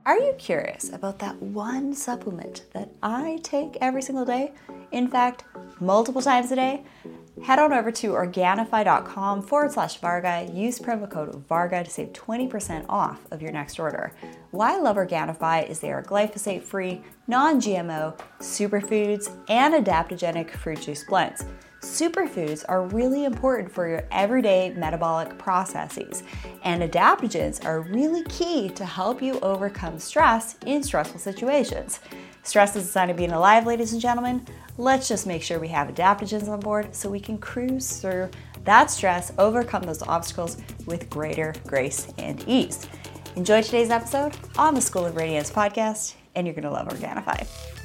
Are you curious about that one supplement that I take every single day? In fact, multiple times a day? Head on over to Organifi.com/Varga. Use promo code Varga to save 20% off of your next order. Why I love Organifi is they are glyphosate-free, non-GMO, superfoods, and adaptogenic fruit juice blends. Superfoods are really important for your everyday metabolic processes, and adaptogens are really key to help you overcome stress in stressful situations. Stress is a sign of being alive, ladies and gentlemen. Let's just make sure we have adaptogens on board so we can cruise through that stress, overcome those obstacles with greater grace and ease. Enjoy today's episode on the School of Radiance podcast, and you're going to love Organifi.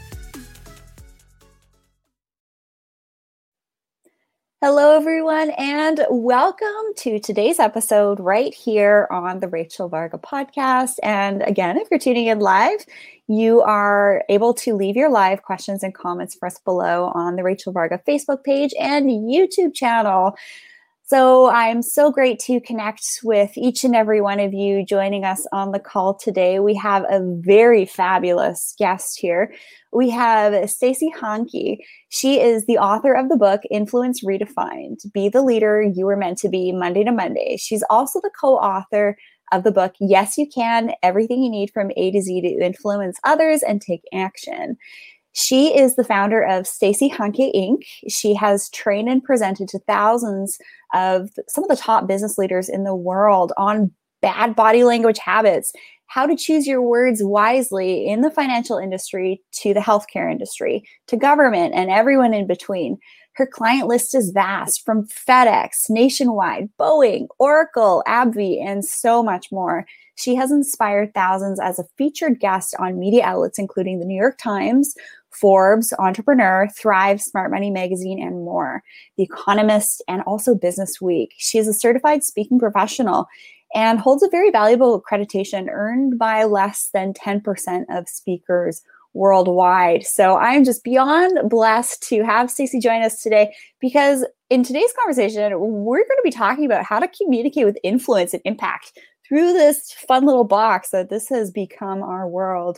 Hello, everyone, and welcome to today's episode right here on the Rachel Varga podcast. And again, if you're tuning in live, you are able to leave your live questions and comments for us below on the Rachel Varga Facebook page and YouTube channel. So I'm so great to connect with each and every one of you joining us on the call today. We have a very fabulous guest here. We have Stacey Hanke. She is the author of the book, Influence Redefined, Be the Leader You Were Meant to Be, Monday to Monday. She's also the co-author of the book, Yes You Can, Everything You Need from A to Z to Influence Others and Take Action. She is the founder of Stacey Hanke Inc. She has trained and presented to thousands of some of the top business leaders in the world on bad body language habits, how to choose your words wisely in the financial industry, to the healthcare industry, to government, and everyone in between. Her client list is vast, from FedEx, Nationwide, Boeing, Oracle, AbbVie, and so much more. She has inspired thousands as a featured guest on media outlets, including the New York Times, Forbes, Entrepreneur, Thrive, Smart Money Magazine, and more. The Economist, and also Business Week. She is a certified speaking professional and holds a very valuable accreditation earned by less than 10% of speakers worldwide. So I'm just beyond blessed to have Stacey join us today, because in today's conversation, we're going to be talking about how to communicate with influence and impact through this fun little box that this has become our world.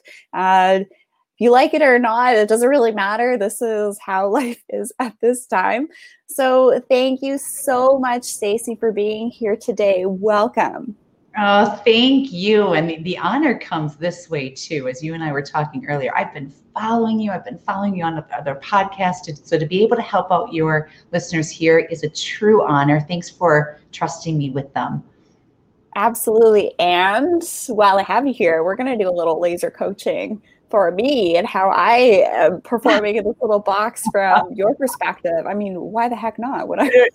If you like it or not, it doesn't really matter. This is how life is at this time. So thank you so much, Stacey, for being here today. Welcome. Oh, thank you. And the honor comes this way too. As you and I were talking earlier, I've been following you. I've been following you on other podcasts. So to be able to help out your listeners here is a true honor. Thanks for trusting me with them. Absolutely. And while I have you here, we're going to do a little laser coaching for me and how I am performing in this little box from your perspective. I mean, why the heck not?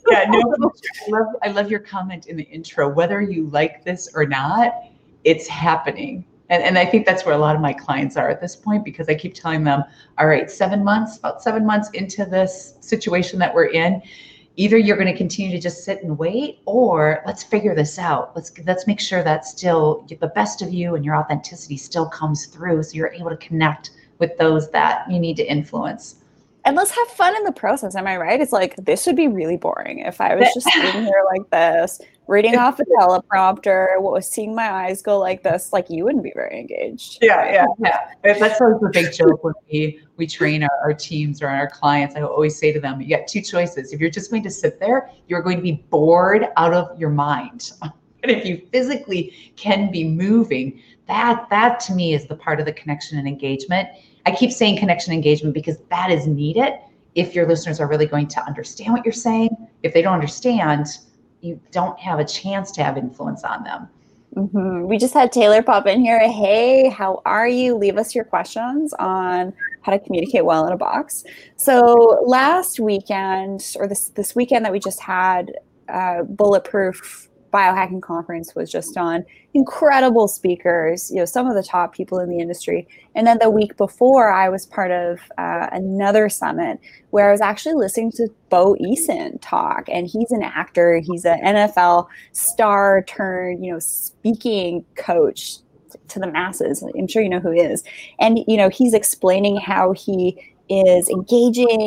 I love your comment in the intro. Whether you like this or not, it's happening. And I think that's where a lot of my clients are at this point, because I keep telling them, all right, about 7 months into this situation that we're in, either you're going to continue to just sit and wait, or let's figure this out. Let's make sure that still the best of you and your authenticity still comes through, so you're able to connect with those that you need to influence. And let's have fun in the process. Am I right? It's like, this would be really boring if I was just sitting here like this, reading off a teleprompter, seeing my eyes go like this. Like, you wouldn't be very engaged. Yeah. That's always the big joke when we train our teams or our clients. I always say to them, you got two choices. If you're just going to sit there, you're going to be bored out of your mind. But if you physically can be moving, that to me is the part of the connection and engagement. I keep saying connection engagement because that is needed if your listeners are really going to understand what you're saying. If they don't understand, you don't have a chance to have influence on them. Mm-hmm. We just had Taylor pop in here. Hey, how are you? Leave us your questions on how to communicate well in a box. So last weekend, or this weekend that we just had, Bulletproof Biohacking Conference was just on. Incredible speakers, some of the top people in the industry. And then the week before, I was part of another summit where I was actually listening to Bo Eason talk. And he's an actor. He's an NFL star turned, speaking coach to the masses. I'm sure you know who he is. And, he's explaining how he is engaging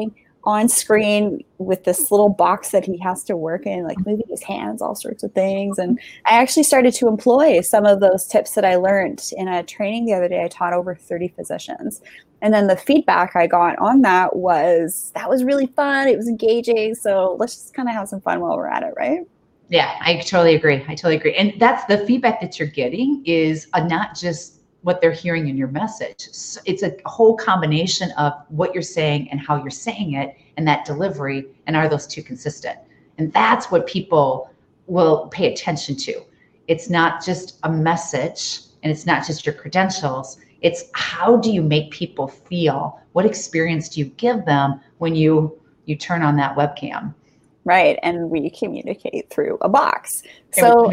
on screen with this little box that he has to work in, like moving his hands, all sorts of things. And I actually started to employ some of those tips that I learned in a training the other day. I taught over 30 physicians. And then the feedback I got on that was really fun. It was engaging. So let's just kind of have some fun while we're at it, right? Yeah, I totally agree. And that's the feedback that you're getting is not just what they're hearing in your message. So it's a whole combination of what you're saying and how you're saying it and that delivery, and are those two consistent? And that's what people will pay attention to. It's not just a message and it's not just your credentials. It's how do you make people feel? What experience do you give them when you turn on that webcam? Right. And we communicate through a box. So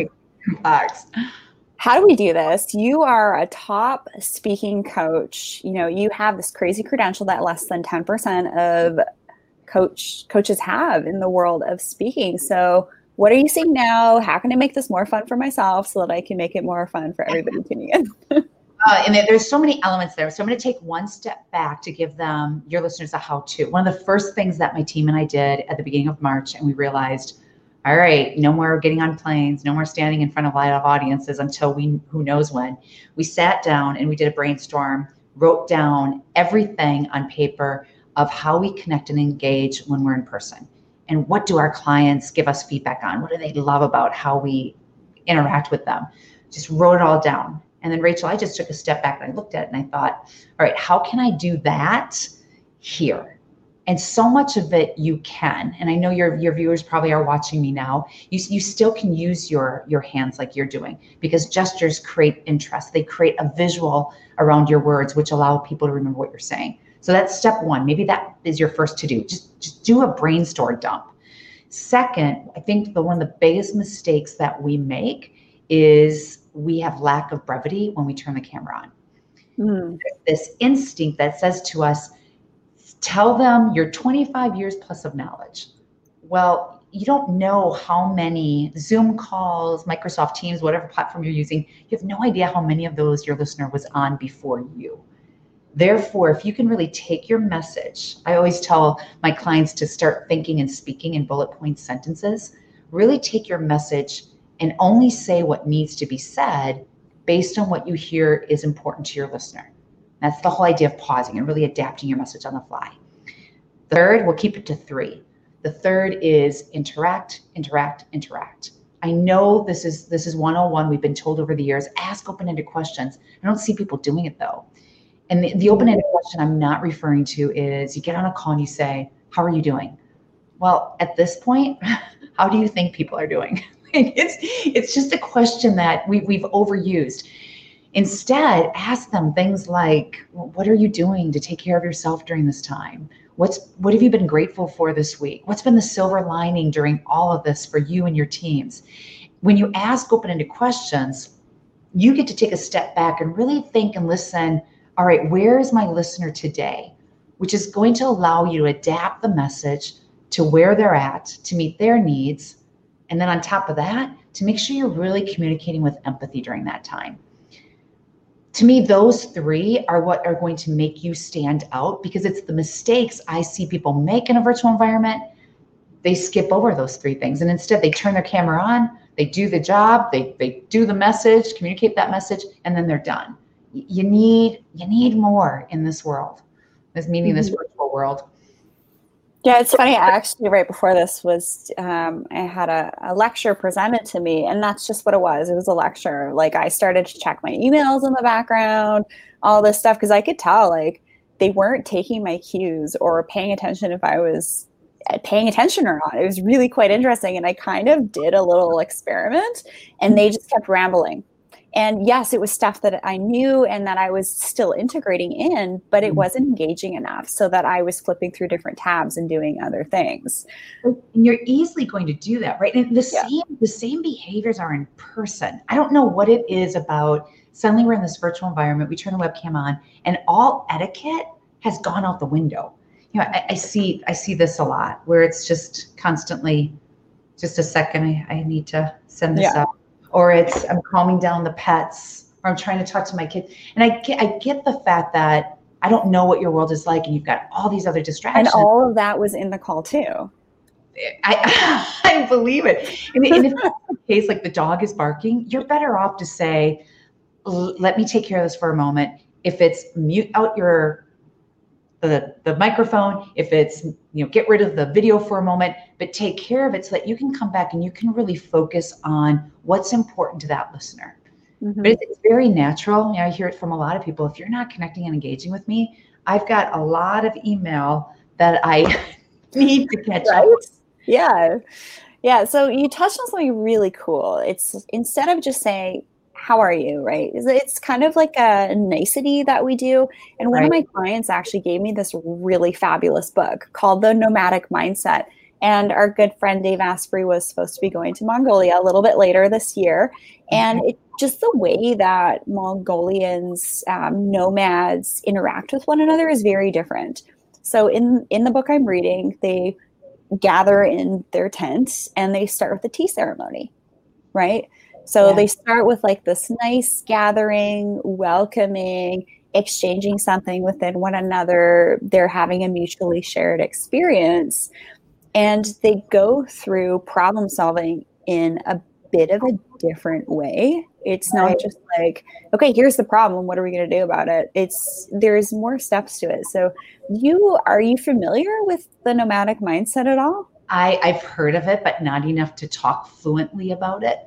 how do we do this? You are a top speaking coach. You know, you have this crazy credential that less than 10% of coaches have in the world of speaking. So what are you seeing now? How can I make this more fun for myself so that I can make it more fun for everybody tuning in? And there's so many elements there. So I'm going to take one step back to give them, your listeners, a how-to. One of the first things that my team and I did at the beginning of March, and we realized, all right, no more getting on planes, no more standing in front of live audiences until who knows when. We sat down and we did a brainstorm, wrote down everything on paper of how we connect and engage when we're in person. And what do our clients give us feedback on? What do they love about how we interact with them? Just wrote it all down. And then Rachel, I just took a step back and I looked at it and I thought, all right, how can I do that here? And so much of it you can, and I know your viewers probably are watching me now, you still can use your hands like you're doing, because gestures create interest. They create a visual around your words, which allow people to remember what you're saying. So that's step one. Maybe that is your first to do. Just do a brainstorm dump. Second, I think one of the biggest mistakes that we make is we have lack of brevity when we turn the camera on. This instinct that says to us, tell them you're 25 years plus of knowledge. Well, you don't know how many Zoom calls, Microsoft Teams, whatever platform you're using, you have no idea how many of those your listener was on before you. Therefore, if you can really take your message, I always tell my clients to start thinking and speaking in bullet point sentences. Really take your message and only say what needs to be said based on what you hear is important to your listener. That's the whole idea of pausing and really adapting your message on the fly. The third, we'll keep it to 3. The third is interact, interact, interact. I know this is 101. We've been told over the years, ask open-ended questions. I don't see people doing it though. And the open-ended question I'm not referring to is you get on a call and you say, how are you doing? Well, at this point, how do you think people are doing? It's just a question that we've overused. Instead, ask them things like, what are you doing to take care of yourself during this time? What have you been grateful for this week? What's been the silver lining during all of this for you and your teams? When you ask open-ended questions, you get to take a step back and really think and listen, all right, where is my listener today? Which is going to allow you to adapt the message to where they're at, to meet their needs. And then on top of that, to make sure you're really communicating with empathy during that time. To me, those 3 are what are going to make you stand out, because it's the mistakes I see people make in a virtual environment. They skip over those 3 things. And instead they turn their camera on, they do the job, they do the message, communicate that message, and then they're done. You need more in this world, this virtual world. Yeah, it's funny. Actually, right before this was, I had a lecture presented to me, and that's just what it was. It was a lecture. Like, I started to check my emails in the background, all this stuff, because I could tell, like, they weren't taking my cues or paying attention if I was paying attention or not. It was really quite interesting. And I kind of did a little experiment, and they just kept rambling. And yes, it was stuff that I knew and that I was still integrating in, but it wasn't engaging enough so that I was flipping through different tabs and doing other things. And you're easily going to do that, right? And the same behaviors are in person. I don't know what it is about suddenly we're in this virtual environment, we turn the webcam on, and all etiquette has gone out the window. You know, I see this a lot where it's just constantly, just a second, I need to send this up. Or I'm calming down the pets, or I'm trying to talk to my kids. And I get the fact that I don't know what your world is like, and you've got all these other distractions. And all of that was in the call too. I believe it. And if that's the case, like the dog is barking, you're better off to say, let me take care of this for a moment. If it's mute out the microphone, if it's, get rid of the video for a moment, but take care of it so that you can come back and you can really focus on what's important to that listener. Mm-hmm. But it's very natural. I hear it from a lot of people. If you're not connecting and engaging with me, I've got a lot of email that I need to catch up with. Yeah. Yeah. So you touched on something really cool. It's instead of just saying, how are you, right? It's kind of like a nicety that we do. And one of my clients actually gave me this really fabulous book called The Nomadic Mindset. And our good friend Dave Asprey was supposed to be going to Mongolia a little bit later this year. And it just the way that Mongolians, nomads interact with one another is very different. So in the book I'm reading, they gather in their tents and they start with the tea ceremony, right? So they start with like this nice gathering, welcoming, exchanging something within one another. They're having a mutually shared experience. And they go through problem solving in a bit of a different way. It's not just like, okay, here's the problem. What are we going to do about it? There's more steps to it. So are you familiar with the nomadic mindset at all? I've heard of it, but not enough to talk fluently about it.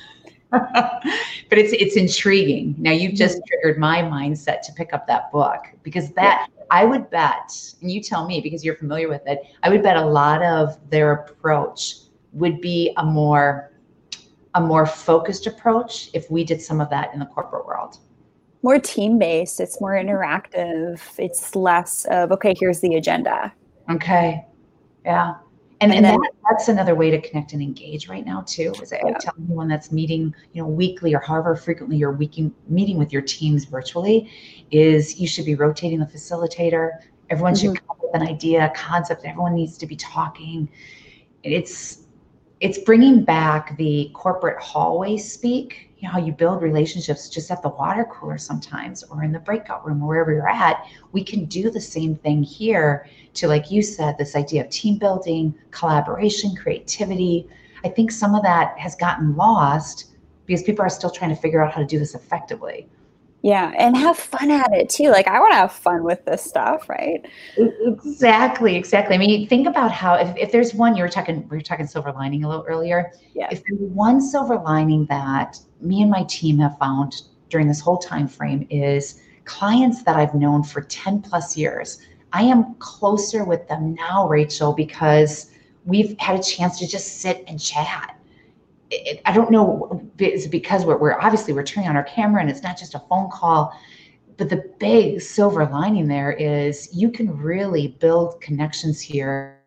But it's intriguing. Now you've just triggered my mindset to pick up that book, because I would bet, and you tell me because you're familiar with it, I would bet a lot of their approach would be a more focused approach if we did some of that in the corporate world. More team-based, it's more interactive. It's less of, okay, here's the agenda. Okay. Yeah. And then that's another way to connect and engage right now too. Is I tell anyone that's meeting, weekly or however frequently you're meeting with your teams virtually, is you should be rotating the facilitator. Everyone should come up with an idea, a concept. Everyone needs to be talking. It's bringing back the corporate hallway speak. How you build relationships just at the water cooler sometimes, or in the breakout room, or wherever you're at. We can do the same thing here to, like you said, this idea of team building, collaboration, creativity. I think some of that has gotten lost because people are still trying to figure out how to do this effectively. Yeah, and have fun at it too. Like, I want to have fun with this stuff, right? Exactly. I mean, think about how if there's one, we were talking silver lining a little earlier. Yeah. If there's one silver lining that me and my team have found during this whole time frame is clients that I've known for 10 plus years. I am closer with them now, Rachel, because we've had a chance to just sit and chat. I don't know, it's because we're obviously we're turning on our camera and it's not just a phone call, but the big silver lining there is you can really build connections here.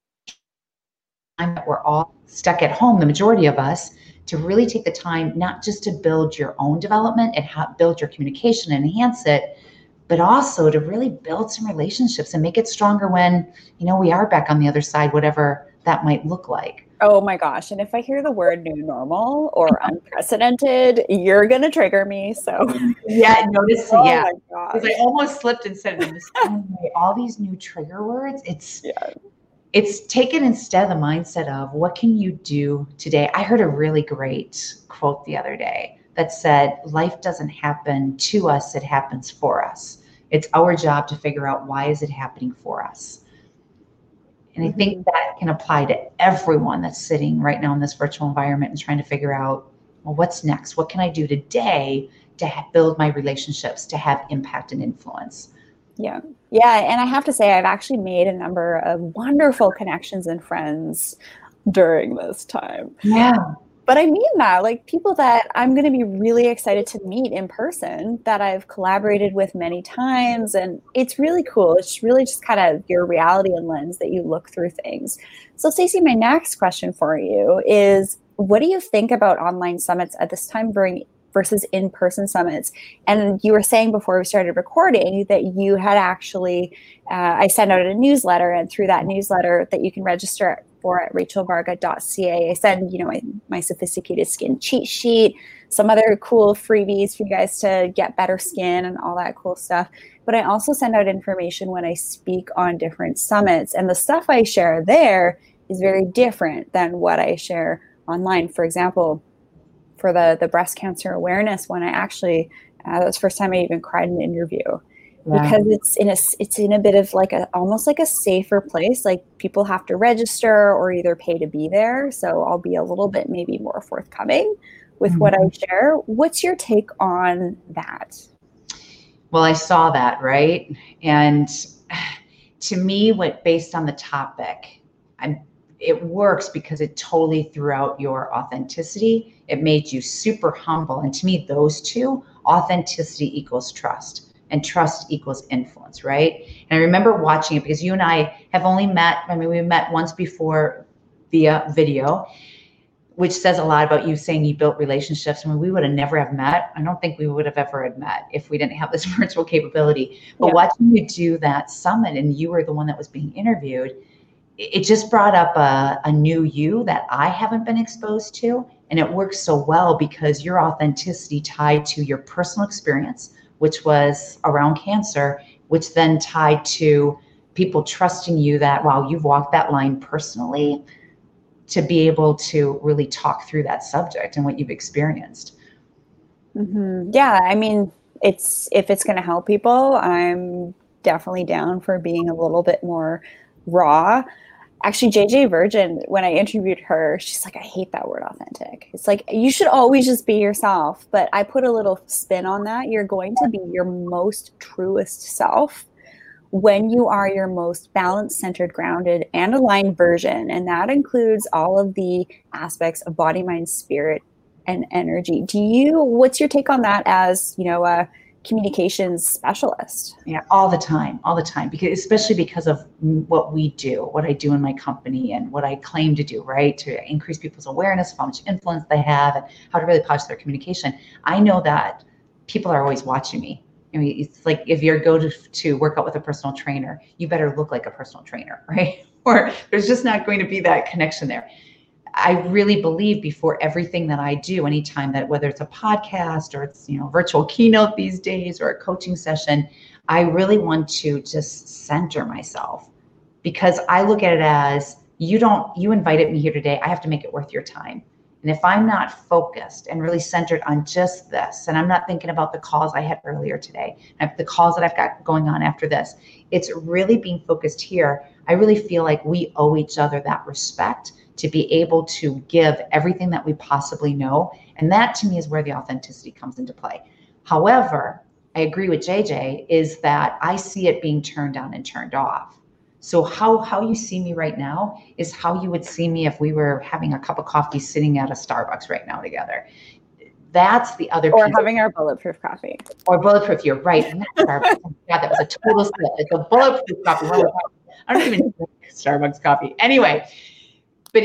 We're all stuck at home, the majority of us, to really take the time, not just to build your own development and build your communication and enhance it, but also to really build some relationships and make it stronger when, we are back on the other side, whatever that might look like. Oh my gosh. And if I hear the word new normal or unprecedented, you're going to trigger me. So yeah, notice. Oh yeah. my gosh. Because I almost slipped and said it in the same way. All these new trigger words, it's taken instead the mindset of what can you do today? I heard a really great quote the other day that said, life doesn't happen to us, it happens for us. It's our job to figure out why is it happening for us. And I think that can apply to everyone that's sitting right now in this virtual environment and trying to figure out, well, what's next? What can I do today to build my relationships, to have impact and influence? Yeah. Yeah. And I have to say, I've actually made a number of wonderful connections and friends during this time. Yeah. But I mean that, like people that I'm going to be really excited to meet in person that I've collaborated with many times. And it's really cool. It's really just kind of your reality and lens that you look through things. So Stacey, my next question for you is, what do you think about online summits at this time versus in-person summits? And you were saying before we started recording that you had actually, I sent out a newsletter, and through that newsletter that you can register for at rachelvarga.ca. I send, my sophisticated skin cheat sheet, some other cool freebies for you guys to get better skin and all that cool stuff. But I also send out information when I speak on different summits, and the stuff I share there is very different than what I share online. For example, for the breast cancer awareness one, I actually, that was the first time I even cried in an interview. Because it's in a bit of like almost like a safer place. Like people have to register or either pay to be there. So I'll be a little bit maybe more forthcoming with what I share. What's your take on that? Well, I saw that, right? And to me, based on the topic, it works because it totally threw out your authenticity. It made you super humble. And to me, those two, authenticity equals trust. And trust equals influence, right? And I remember watching it because you and I have only met, we met once before via video, which says a lot about you saying you built relationships. We would have never have met. I don't think we would have ever had met if we didn't have this virtual capability. But watching you do that summit and you were the one that was being interviewed, it just brought up a new you that I haven't been exposed to. And it works so well because your authenticity tied to your personal experience, which was around cancer, which then tied to people trusting you that, wow, you've walked that line personally to be able to really talk through that subject and what you've experienced. Mm-hmm. Yeah, I mean, if it's going to help people, I'm definitely down for being a little bit more raw. Actually, JJ Virgin, when I interviewed her, she's like, I hate that word authentic. It's like, you should always just be yourself. But I put a little spin on that. You're going to be your most truest self when you are your most balanced, centered, grounded, and aligned version. And that includes all of the aspects of body, mind, spirit, and energy. What's your take on that as, a communications specialist? Yeah, all the time, because especially because of what we do, what I do in my company and what I claim to do, right? To increase people's awareness of how much influence they have and how to really polish their communication. I know that people are always watching me. I mean, it's like if you go to work out with a personal trainer, you better look like a personal trainer, right? Or there's just not going to be that connection there. I really believe before everything that I do, anytime that whether it's a podcast or it's, virtual keynote these days or a coaching session, I really want to just center myself because I look at it as you invited me here today. I have to make it worth your time. And if I'm not focused and really centered on just this, and I'm not thinking about the calls I had earlier today, and the calls that I've got going on after this, it's really being focused here. I really feel like we owe each other that respect to be able to give everything that we possibly know. And that to me is where the authenticity comes into play. However, I agree with JJ is that I see it being turned on and turned off. So how you see me right now is how you would see me if we were having a cup of coffee sitting at a Starbucks right now together. That's the other piece. Or having our bulletproof coffee. Or bulletproof, you're right. Starbucks. God, that was a total slip. It's a bulletproof coffee. I don't even drink Starbucks coffee. Anyway, but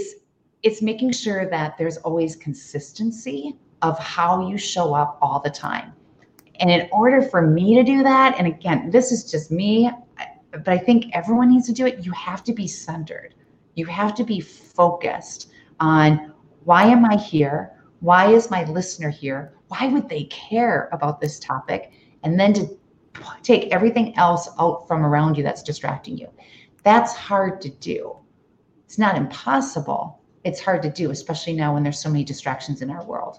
it's making sure that there's always consistency of how you show up all the time. And in order for me to do that, and again, this is just me, but I think everyone needs to do it, you have to be centered. You have to be focused on why am I here? Why is my listener here? Why would they care about this topic? And then to take everything else out from around you that's distracting you. That's hard to do. It's not impossible. It's hard to do, especially now when there's so many distractions in our world.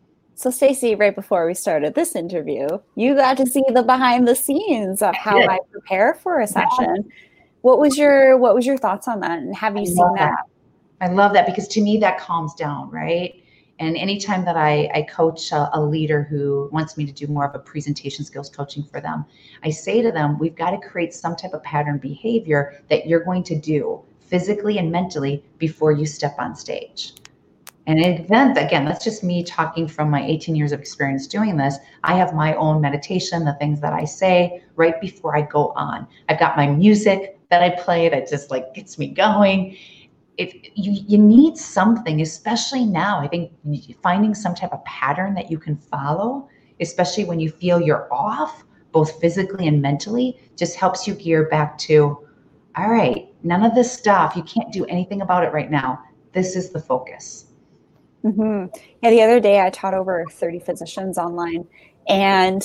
So Stacey, right before we started this interview, you got to see the behind the scenes of how I prepare for a session. What was your thoughts on that? And have you seen that? I love that because to me that calms down, right? And anytime that I coach a leader who wants me to do more of a presentation skills coaching for them, I say to them, we've got to create some type of pattern behavior that you're going to do physically and mentally before you step on stage. And then again, that's just me talking from my 18 years of experience doing this. I have my own meditation, the things that I say right before I go on. I've got my music that I play that just like gets me going. If you need something, especially now, I think finding some type of pattern that you can follow, especially when you feel you're off, both physically and mentally, just helps you gear back to, all right, none of this stuff, you can't do anything about it right now. This is the focus. Mm-hmm. Yeah, the other day I taught over 30 physicians online, and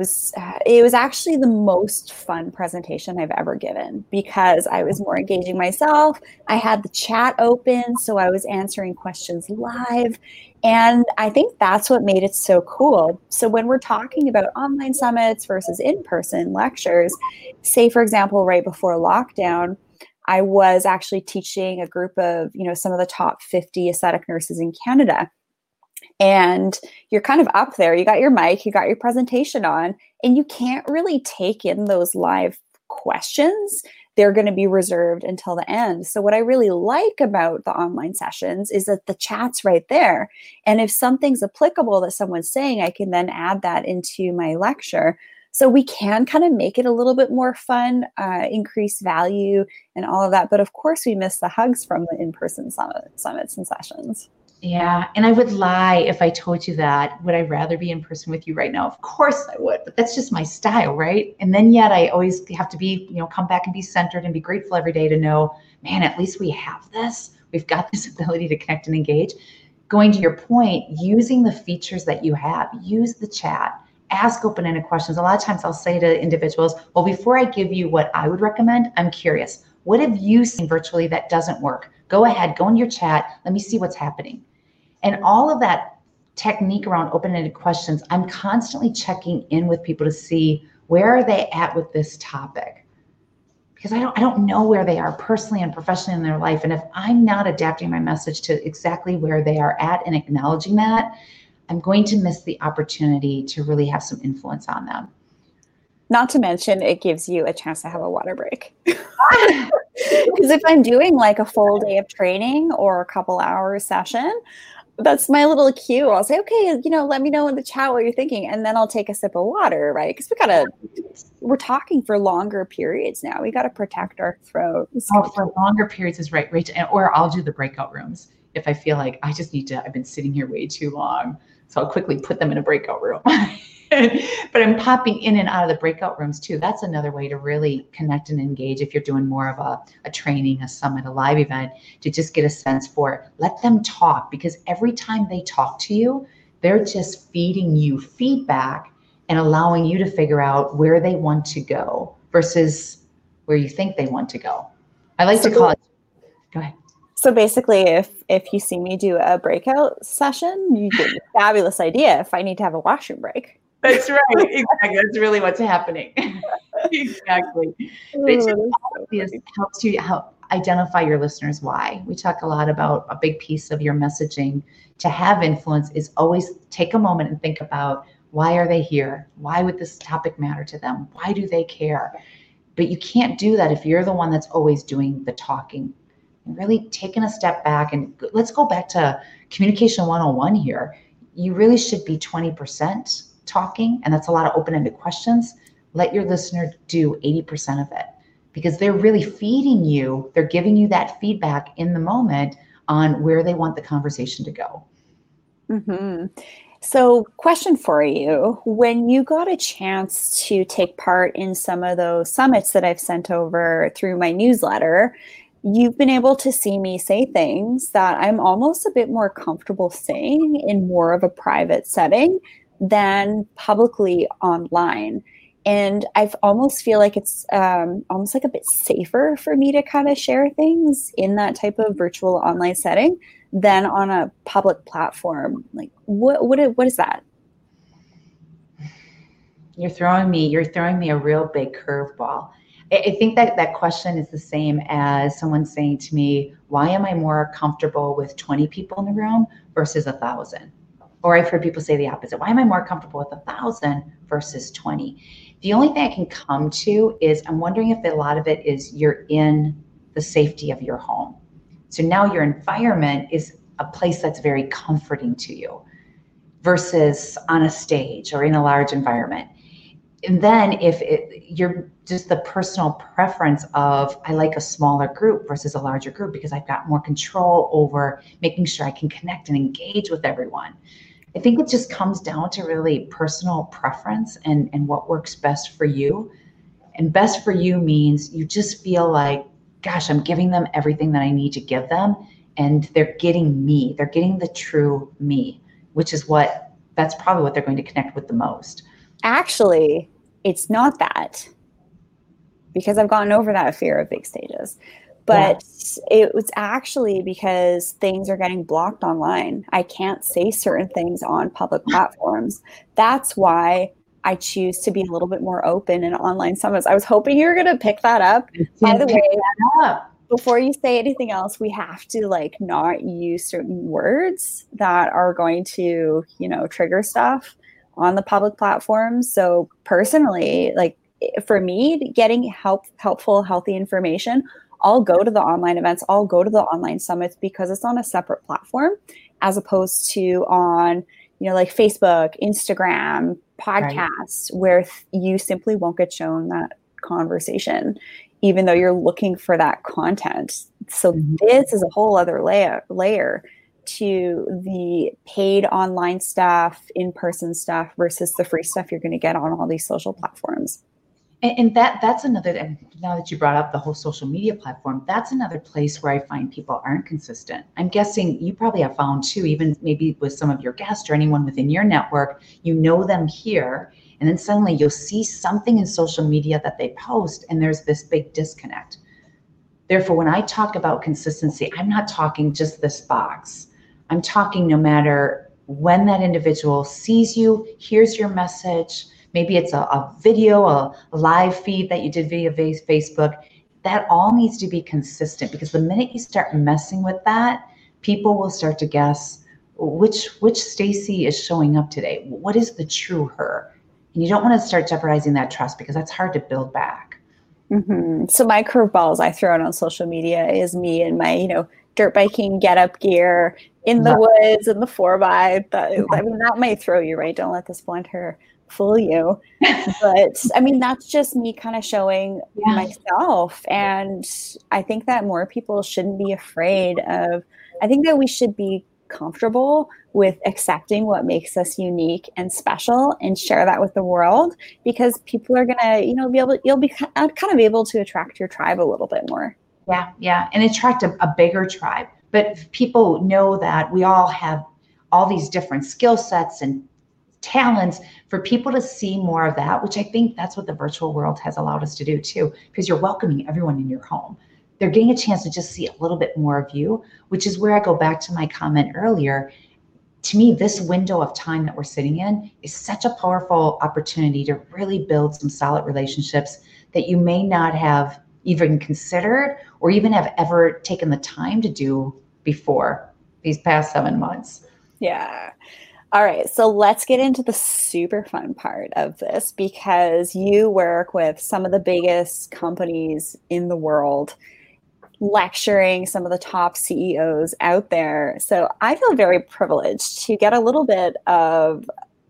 it was actually the most fun presentation I've ever given because I was more engaging myself. I had the chat open, so I was answering questions live. And I think that's what made it so cool. So when we're talking about online summits versus in-person lectures, say, for example, right before lockdown, I was actually teaching a group of, some of the top 50 aesthetic nurses in Canada. And you're kind of up there. You got your mic, you got your presentation on, and you can't really take in those live questions. They're going to be reserved until the end. So what I really like about the online sessions is that the chat's right there. And if something's applicable that someone's saying, I can then add that into my lecture. So we can kind of make it a little bit more fun, increase value and all of that. But of course, we miss the hugs from the in-person summits and sessions. Yeah. And I would lie if I told you that. Would I rather be in person with you right now? Of course I would, but that's just my style, right? And then yet I always have to be, come back and be centered and be grateful every day to know, man, at least we have this. We've got this ability to connect and engage. Going to your point, using the features that you have, use the chat, ask open-ended questions. A lot of times I'll say to individuals, well, before I give you what I would recommend, I'm curious. What have you seen virtually that doesn't work? Go ahead, go in your chat. Let me see what's happening. And all of that technique around open-ended questions, I'm constantly checking in with people to see where are they at with this topic. Because I don't know where they are personally and professionally in their life. And if I'm not adapting my message to exactly where they are at and acknowledging that, I'm going to miss the opportunity to really have some influence on them. Not to mention, it gives you a chance to have a water break. Because if I'm doing like a full day of training or a couple hours session, that's my little cue. I'll say, okay, let me know in the chat what you're thinking. And then I'll take a sip of water, right? Because we're talking for longer periods now. We got to protect our throats. Oh, for longer periods is right, Rachel. Or I'll do the breakout rooms if I feel like I just need to, I've been sitting here way too long. So I'll quickly put them in a breakout room. But I'm popping in and out of the breakout rooms too. That's another way to really connect and engage if you're doing more of a training, a summit, a live event, to just get a sense for it. Let them talk, because every time they talk to you, they're just feeding you feedback and allowing you to figure out where they want to go versus where you think they want to go. I like to call it, go ahead. So basically, if you see me do a breakout session, you get a fabulous idea if I need to have a washroom break. That's right. Exactly. That's really what's happening. Exactly. It helps you help identify your listeners' why. We talk a lot about a big piece of your messaging to have influence is always take a moment and think about, why are they here? Why would this topic matter to them? Why do they care? But you can't do that if you're the one that's always doing the talking. And really taking a step back, and let's go back to communication 101 here. You really should be 20% talking, and that's a lot of open-ended questions. Let your listener do 80% of it, because they're really feeding you. They're giving you that feedback in the moment on where they want the conversation to go. Mm-hmm. So, question for you. When you got a chance to take part in some of those summits that I've sent over through my newsletter, you've been able to see me say things that I'm almost a bit more comfortable saying in more of a private setting than publicly online. And I almost feel like it's almost like a bit safer for me to kind of share things in that type of virtual online setting than on a public platform. Like, what is that? You're throwing me a real big curveball. I think that question is the same as someone saying to me, why am I more comfortable with 20 people in the room versus 1,000? Or I've heard people say the opposite. Why am I more comfortable with 1,000 versus 20? The only thing I can come to is I'm wondering if a lot of it is you're in the safety of your home. So now your environment is a place that's very comforting to you versus on a stage or in a large environment. And then if you're just the personal preference of, I like a smaller group versus a larger group because I've got more control over making sure I can connect and engage with everyone. I think it just comes down to really personal preference and what works best for you. And best for you means you just feel like gosh, I'm giving them everything that I need to give them. And they're getting me. They're getting the true me, which is that's probably what they're going to connect with the most. Actually, it's not that, because I've gotten over that fear of big stages. But it was actually because things are getting blocked online. I can't say certain things on public platforms. That's why I choose to be a little bit more open in online summits. I was hoping you were going to pick that up. By the way, before you say anything else, we have to like not use certain words that are going to, trigger stuff on the public platforms. So personally, like for me, getting helpful, healthy information, I'll go to the online events, I'll go to the online summits because it's on a separate platform as opposed to on, like Facebook, Instagram, podcasts, where you simply won't get shown that conversation, even though you're looking for that content. So this is a whole other layer to the paid online stuff, in-person stuff versus the free stuff you're going to get on all these social platforms. And that's another, and now that you brought up the whole social media platform, that's another place where I find people aren't consistent. I'm guessing you probably have found too, even maybe with some of your guests or anyone within your network, you know them here, and then suddenly you'll see something in social media that they post and there's this big disconnect. Therefore, when I talk about consistency, I'm not talking just this box. I'm talking no matter when that individual sees you, hears your message, maybe it's a video, a live feed that you did via Facebook, that all needs to be consistent, because the minute you start messing with that, people will start to guess which Stacy is showing up today. What is the true her? And you don't want to start jeopardizing that trust, because that's hard to build back. Mm-hmm. So my curveballs I throw out on social media is me and my, dirt biking get up gear in the woods and the 4x. I mean, that might throw you, right? Don't let this blonde hair fool you. But I mean, that's just me kind of showing myself. And I think that more people shouldn't be afraid of, I think that we should be comfortable with accepting what makes us unique and special and share that with the world, because people are going to, you'll be kind of able to attract your tribe a little bit more. Yeah. And attract a bigger tribe. But people know that we all have all these different skill sets and talents, for people to see more of that, which I think that's what the virtual world has allowed us to do too, because you're welcoming everyone in your home. They're getting a chance to just see a little bit more of you, which is where I go back to my comment earlier. To me, this window of time that we're sitting in is such a powerful opportunity to really build some solid relationships that you may not have even considered or even have ever taken the time to do before these past 7 months. Yeah. All right, so let's get into the super fun part of this, because you work with some of the biggest companies in the world, lecturing some of the top CEOs out there. So I feel very privileged to get a little bit of,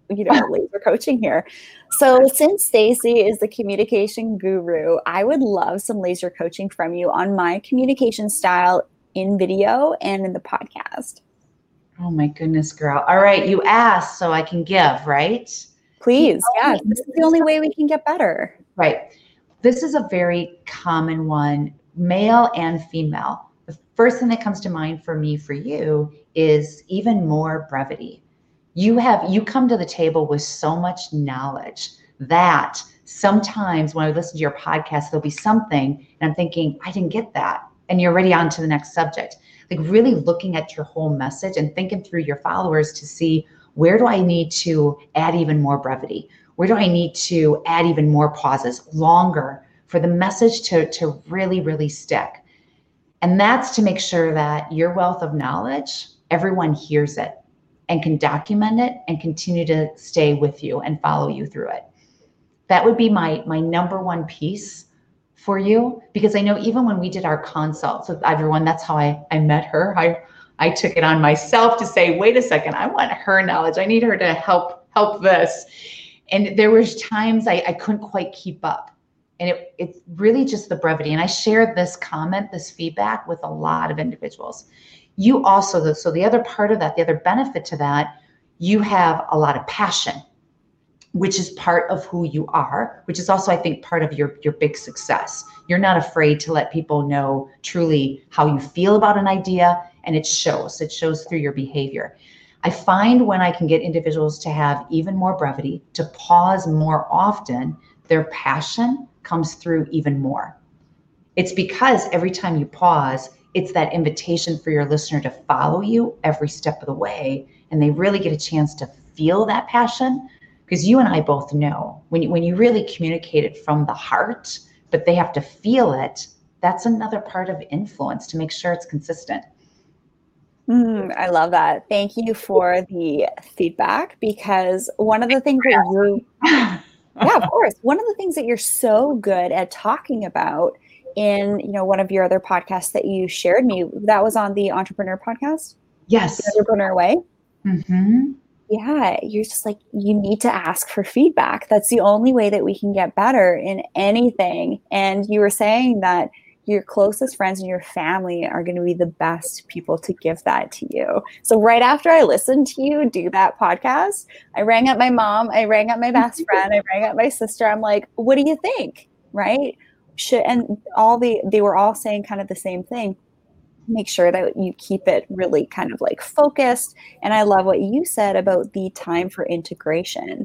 laser coaching here. So since Stacy is the communication guru, I would love some laser coaching from you on my communication style in video and in the podcast. Oh my goodness, girl. All right. You asked, so I can give, right? Please. Yes. This is the only way we can get better. Right. This is a very common one, male and female. The first thing that comes to mind for me, for you, is even more brevity. You come to the table with so much knowledge that sometimes when I listen to your podcast, there'll be something and I'm thinking, I didn't get that. And you're already on to the next subject. Like really looking at your whole message and thinking through your followers to see, where do I need to add even more brevity? Where do I need to add even more pauses, longer, for the message to really, really stick? And that's to make sure that your wealth of knowledge, everyone hears it and can document it and continue to stay with you and follow you through it. That would be my number one piece for you, because I know even when we did our consults with everyone, that's how I met her. I took it on myself to say, wait a second, I want her knowledge. I need her to help this. And there was times I couldn't quite keep up. And it's really just the brevity. And I shared this comment, this feedback with a lot of individuals. You also, so the other part of that, the other benefit to that, you have a lot of passion. which is part of who you are, which is also, I think, part of your big success. You're not afraid to let people know truly how you feel about an idea, and it shows through your behavior. I find when I can get individuals to have even more brevity, to pause more often, their passion comes through even more. It's because every time you pause, it's that invitation for your listener to follow you every step of the way, and they really get a chance to feel that passion. Because you and I both know when you really communicate it from the heart, but they have to feel it, that's another part of influence to make sure it's consistent. I love that. Thank you for the feedback, because one of the things that you, yeah, of course, one of the things that you're so good at talking about in, one of your other podcasts that you shared me, that was on the Entrepreneur podcast. Yes. The Entrepreneur Way. Mm-hmm. Yeah, you're just like, you need to ask for feedback. That's the only way that we can get better in anything. And you were saying that your closest friends and your family are going to be the best people to give that to you. So right after I listened to you do that podcast, I rang up my mom, I rang up my best friend, I rang up my sister. I'm like, what do you think? Right? And they were all saying kind of the same thing. Make sure that you keep it really kind of like focused. And I love what you said about the time for integration.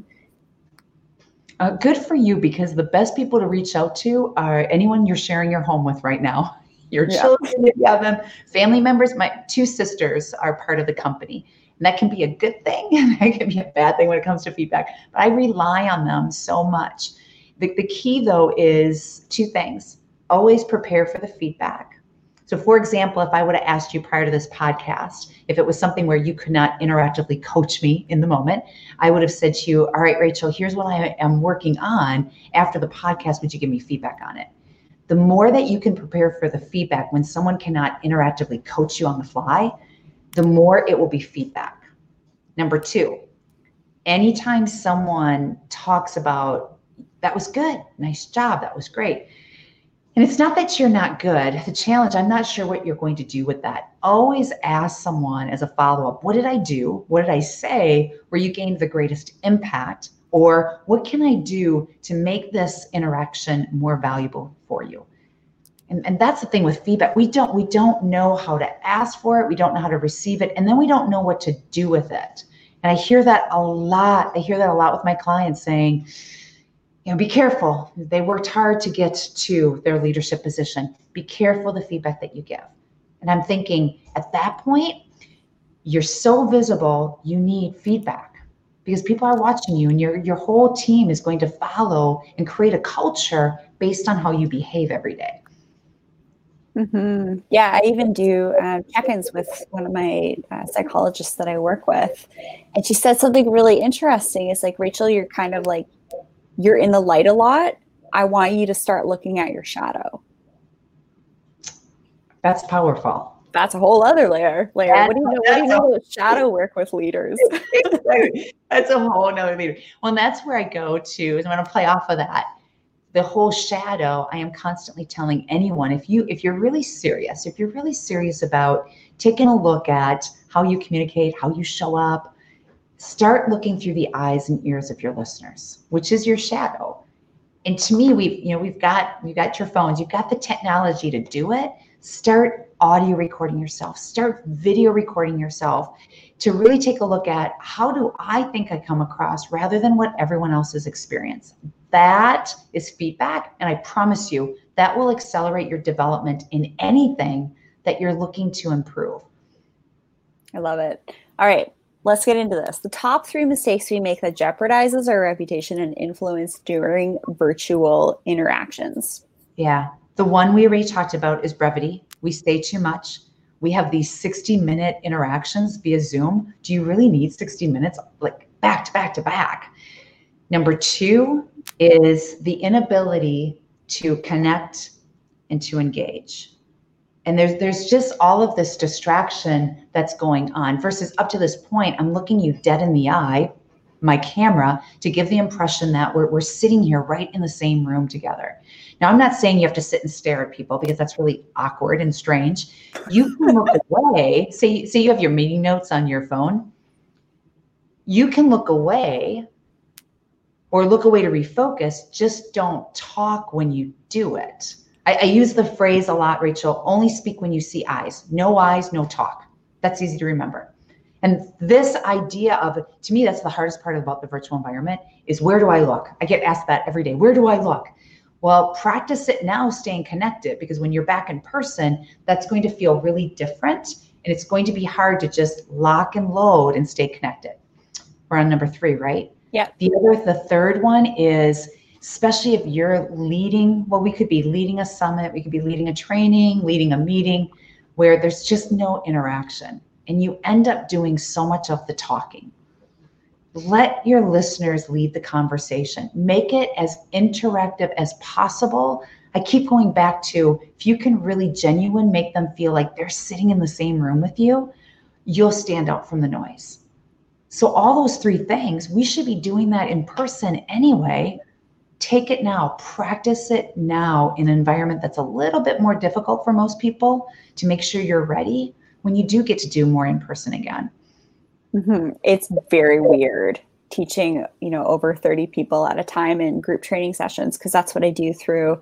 Good for you, because the best people to reach out to are anyone you're sharing your home with right now. Your children, if you have them, family members. My 2 sisters are part of the company. And that can be a good thing, and that can be a bad thing when it comes to feedback. But I rely on them so much. The key, though, is 2 things. Always prepare for the feedback. So for example, if I would have asked you prior to this podcast, if it was something where you could not interactively coach me in the moment, I would have said to you, all right, Rachel, here's what I am working on. After the podcast, would you give me feedback on it? The more that you can prepare for the feedback when someone cannot interactively coach you on the fly, the more it will be feedback. Number 2, anytime someone talks about, that was good, nice job, that was great. And it's not that you're not good. The challenge, I'm not sure what you're going to do with that. Always ask someone as a follow-up, what did I do? What did I say where you gained the greatest impact? Or what can I do to make this interaction more valuable for you? And that's the thing with feedback. We don't know how to ask for it. We don't know how to receive it. And then we don't know what to do with it. And I hear that a lot. I hear that a lot with my clients saying, be careful. They worked hard to get to their leadership position. Be careful the feedback that you give. And I'm thinking at that point, you're so visible, you need feedback, because people are watching you, and your whole team is going to follow and create a culture based on how you behave every day. Mm-hmm. Yeah, I even do check-ins with one of my psychologists that I work with. And she said something really interesting. It's like, Rachel, you're kind of like, you're in the light a lot. I want you to start looking at your shadow. That's powerful. That's a whole other layer. What do you know about shadow work with leaders? That's a whole nother leader. Well, and that's where I go to, is I'm going to play off of that. The whole shadow, I am constantly telling anyone, if you're really serious about taking a look at how you communicate, how you show up, start looking through the eyes and ears of your listeners, which is your shadow. And to me, we've got your phones, you've got the technology to do it. Start audio recording yourself, start video recording yourself, to really take a look at, how do I think I come across, rather than what everyone else has experienced. That is feedback. And I promise you that will accelerate your development in anything that you're looking to improve. I love it. All right. Let's get into this. The top 3 mistakes we make that jeopardizes our reputation and influence during virtual interactions. Yeah. The one we already talked about is brevity. We say too much. We have these 60-minute interactions via Zoom. Do you really need 60 minutes, like back to back to back? Number 2 is the inability to connect and to engage. And there's just all of this distraction that's going on, versus up to this point, I'm looking you dead in the eye, my camera, to give the impression that we're sitting here right in the same room together. Now, I'm not saying you have to sit and stare at people, because that's really awkward and strange. You can look away. Say you have your meeting notes on your phone. You can look away or look away to refocus. Just don't talk when you do it. I use the phrase a lot, Rachel, only speak when you see eyes. No eyes, no talk. That's easy to remember. And this idea of, to me, that's the hardest part about the virtual environment is, where do I look? I get asked that every day. Where do I look? Well, practice it now, staying connected, because when you're back in person, that's going to feel really different. And it's going to be hard to just lock and load and stay connected. We're on number 3, right? Yeah. The third one is, especially if you're leading, well, we could be leading a summit, we could be leading a training, leading a meeting where there's just no interaction and you end up doing so much of the talking. Let your listeners lead the conversation. Make it as interactive as possible. I keep going back to, if you can really genuine make them feel like they're sitting in the same room with you, you'll stand out from the noise. So all those 3 things, we should be doing that in person anyway. Take it now, practice it now in an environment that's a little bit more difficult for most people, to make sure you're ready when you do get to do more in person again. Mm-hmm. It's very weird teaching, over 30 people at a time in group training sessions, because that's what I do through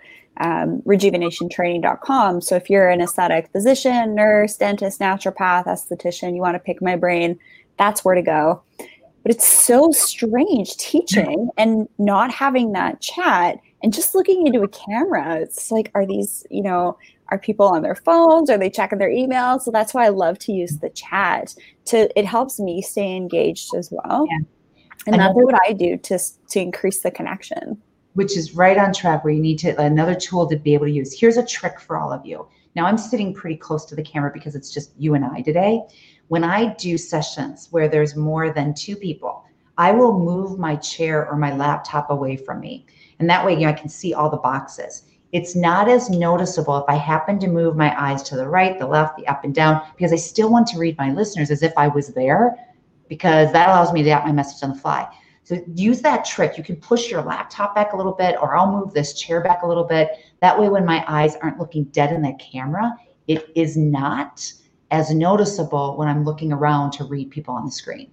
rejuvenationtraining.com. So if you're an aesthetic physician, nurse, dentist, naturopath, esthetician, you want to pick my brain, that's where to go. But it's so strange teaching and not having that chat and just looking into a camera. It's like, are these, are people on their phones? Are they checking their emails? So that's why I love to use the chat. It helps me stay engaged as well. Yeah. And that's what I do to increase the connection. Which is right on track, where you need another tool to be able to use. Here's a trick for all of you. Now I'm sitting pretty close to the camera because it's just you and I today. When I do sessions where there's more than 2 people, I will move my chair or my laptop away from me. And that way, I can see all the boxes. It's not as noticeable if I happen to move my eyes to the right, the left, the up and down, because I still want to read my listeners as if I was there, because that allows me to get my message on the fly. So use that trick. You can push your laptop back a little bit, or I'll move this chair back a little bit. That way, when my eyes aren't looking dead in the camera, it is not as noticeable when I'm looking around to read people on the screen.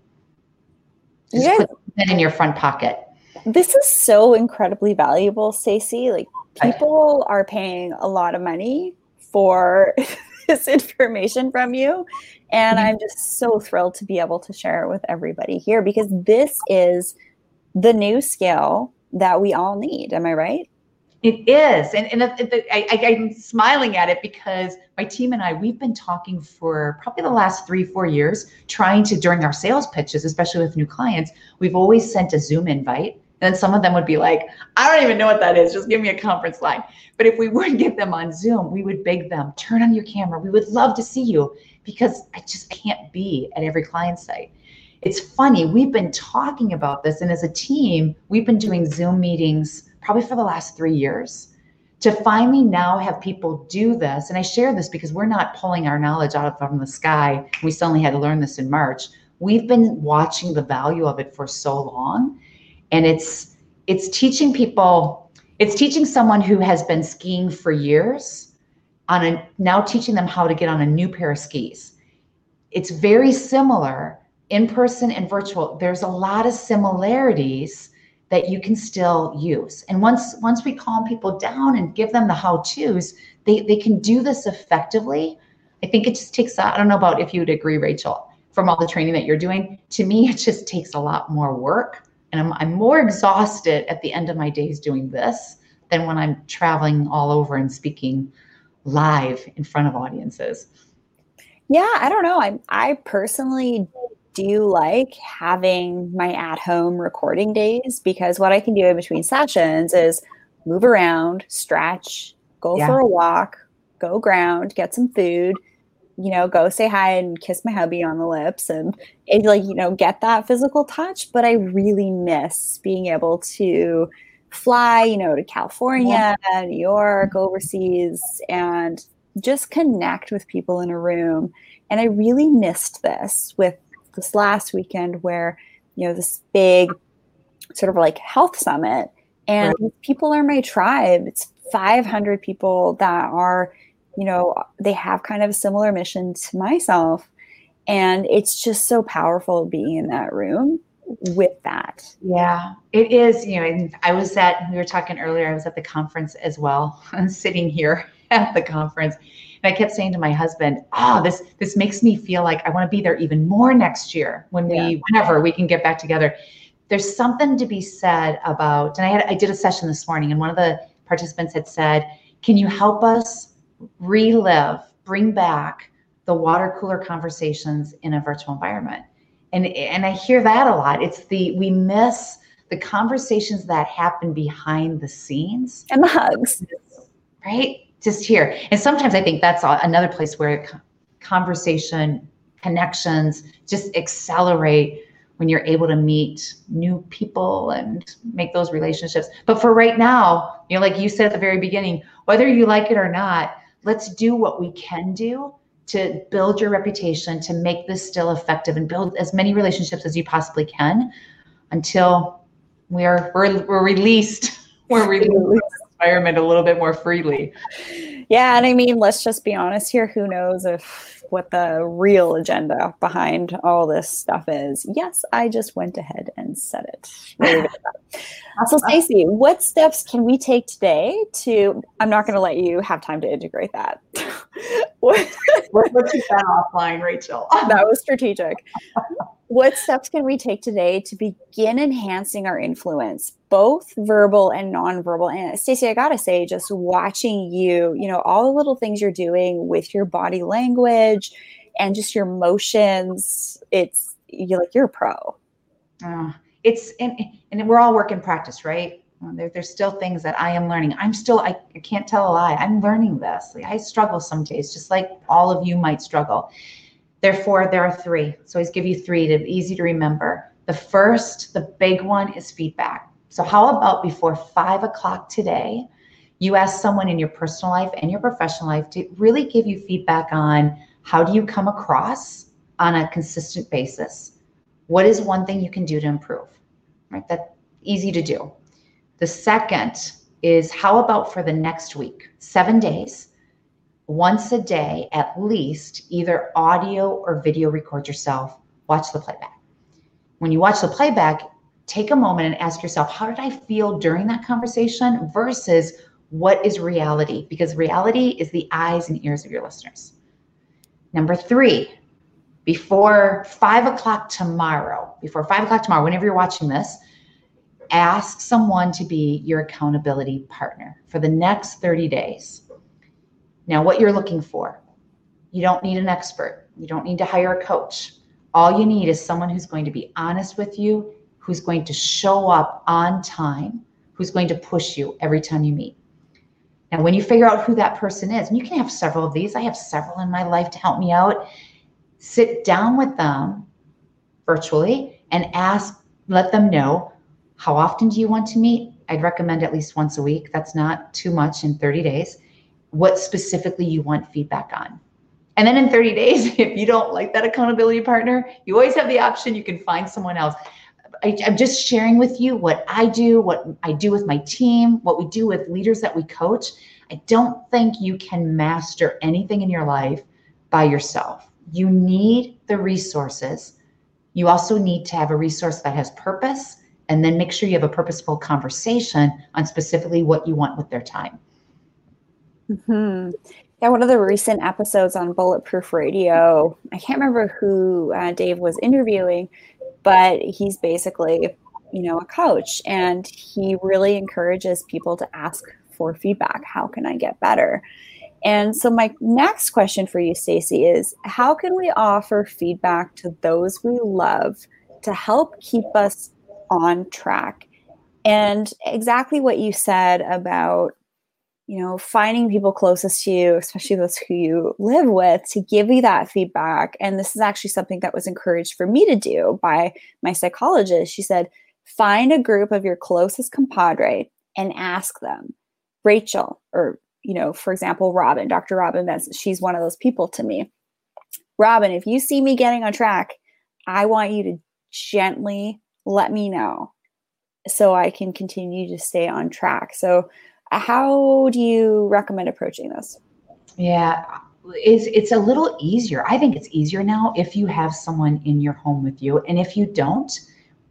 Just put that in your front pocket. This is so incredibly valuable, Stacey. Like, people are paying a lot of money for this information from you. And I'm just so thrilled to be able to share it with everybody here, because this is the new skill that we all need. Am I right? It is. And I'm smiling at it because my team and I, we've been talking for probably the last 3-4 years, trying to, during our sales pitches, especially with new clients, we've always sent a Zoom invite. And some of them would be like, I don't even know what that is. Just give me a conference line. But if we would get them on Zoom, we would beg them, turn on your camera. We would love to see you, because I just can't be at every client site. It's funny. We've been talking about this. And as a team, we've been doing Zoom meetings probably for the last 3 years, to finally now have people do this. And I share this because we're not pulling our knowledge out from the sky. We suddenly had to learn this in March. We've been watching the value of it for so long. And it's teaching people, it's teaching someone who has been skiing for years now teaching them how to get on a new pair of skis. It's very similar in person and virtual. There's a lot of similarities that you can still use. And once we calm people down and give them the how-tos, they can do this effectively. I think it just takes, I don't know about if you would agree, Rachel, from all the training that you're doing. To me, it just takes a lot more work. And I'm more exhausted at the end of my days doing this than when I'm traveling all over and speaking live in front of audiences. Yeah, I don't know. I personally do like having my at-home recording days, because what I can do in between sessions is move around, stretch, go for a walk, go ground, get some food, go say hi and kiss my hubby on the lips and get that physical touch. But I really miss being able to fly, to California, New York, overseas, and just connect with people in a room. And I really missed this with this last weekend where, this big sort of like health summit, and people are my tribe. It's 500 people that are, they have kind of a similar mission to myself. And it's just so powerful being in that room. with that. Yeah, it is. And we were talking earlier, I was at the conference as well. I'm sitting here at the conference. And I kept saying to my husband, this makes me feel like I want to be there even more next year whenever we can get back together. There's something to be said about, and I did a session this morning, and one of the participants had said, can you help us bring back the water cooler conversations in a virtual environment? And I hear that a lot. We miss the conversations that happen behind the scenes. And the hugs. Right? Just here. And sometimes I think that's another place where conversation, connections just accelerate when you're able to meet new people and make those relationships. But for right now, like you said at the very beginning, whether you like it or not, let's do what we can do to build your reputation, to make this still effective and build as many relationships as you possibly can until we're released. We're released from the environment a little bit more freely. Yeah, and I mean, let's just be honest here. Who knows what the real agenda behind all this stuff is? Yes, I just went ahead and said it. So, Stacey, what steps can we take today to? I'm not going to let you have time to integrate that. Let's keep that offline, Rachel. That was strategic. What steps can we take today to begin enhancing our influence, both verbal and nonverbal? And Stacey, I gotta say, just watching you, all the little things you're doing with your body language and just your motions, you're a pro. And we're all work in practice, right? There's still things that I am learning. I can't tell a lie. I'm learning this. I struggle some days, just like all of you might struggle. Therefore, there are 3. So I always give you 3 to be easy to remember. The first, the big one, is feedback. So how about before 5 o'clock today, you ask someone in your personal life and your professional life to really give you feedback on how do you come across on a consistent basis? What is one thing you can do to improve? Right? That's easy to do. The second is how about for the next week, 7 days, once a day, at least, either audio or video record yourself, watch the playback. When you watch the playback, take a moment and ask yourself, how did I feel during that conversation versus what is reality? Because reality is the eyes and ears of your listeners. Number 3, before 5 o'clock tomorrow, whenever you're watching this, ask someone to be your accountability partner for the next 30 days. Now, what you're looking for, you don't need an expert. You don't need to hire a coach. All you need is someone who's going to be honest with you, who's going to show up on time, who's going to push you every time you meet. Now, when you figure out who that person is, and you can have several of these, I have several in my life to help me out, sit down with them virtually and let them know, how often do you want to meet? I'd recommend at least once a week. That's not too much in 30 days. What specifically you want feedback on. And then in 30 days, if you don't like that accountability partner, you always have the option, you can find someone else. I'm just sharing with you what I do with my team, what we do with leaders that we coach. I don't think you can master anything in your life by yourself. You need the resources. You also need to have a resource that has purpose, and then make sure you have a purposeful conversation on specifically what you want with their time. Mm-hmm. Yeah, one of the recent episodes on Bulletproof Radio, I can't remember who Dave was interviewing, but he's basically, a coach, and he really encourages people to ask for feedback. How can I get better? And so my next question for you, Stacey, is how can we offer feedback to those we love to help keep us on track? And exactly what you said about finding people closest to you, especially those who you live with, to give you that feedback. And this is actually something that was encouraged for me to do by my psychologist. She said, find a group of your closest compadre and ask them, Rachel, or, for example, Robin, Dr. Robin Benson, she's one of those people to me. Robin, if you see me getting on track, I want you to gently let me know so I can continue to stay on track. So how do you recommend approaching this? Yeah, it's a little easier. I think it's easier now if you have someone in your home with you. And if you don't,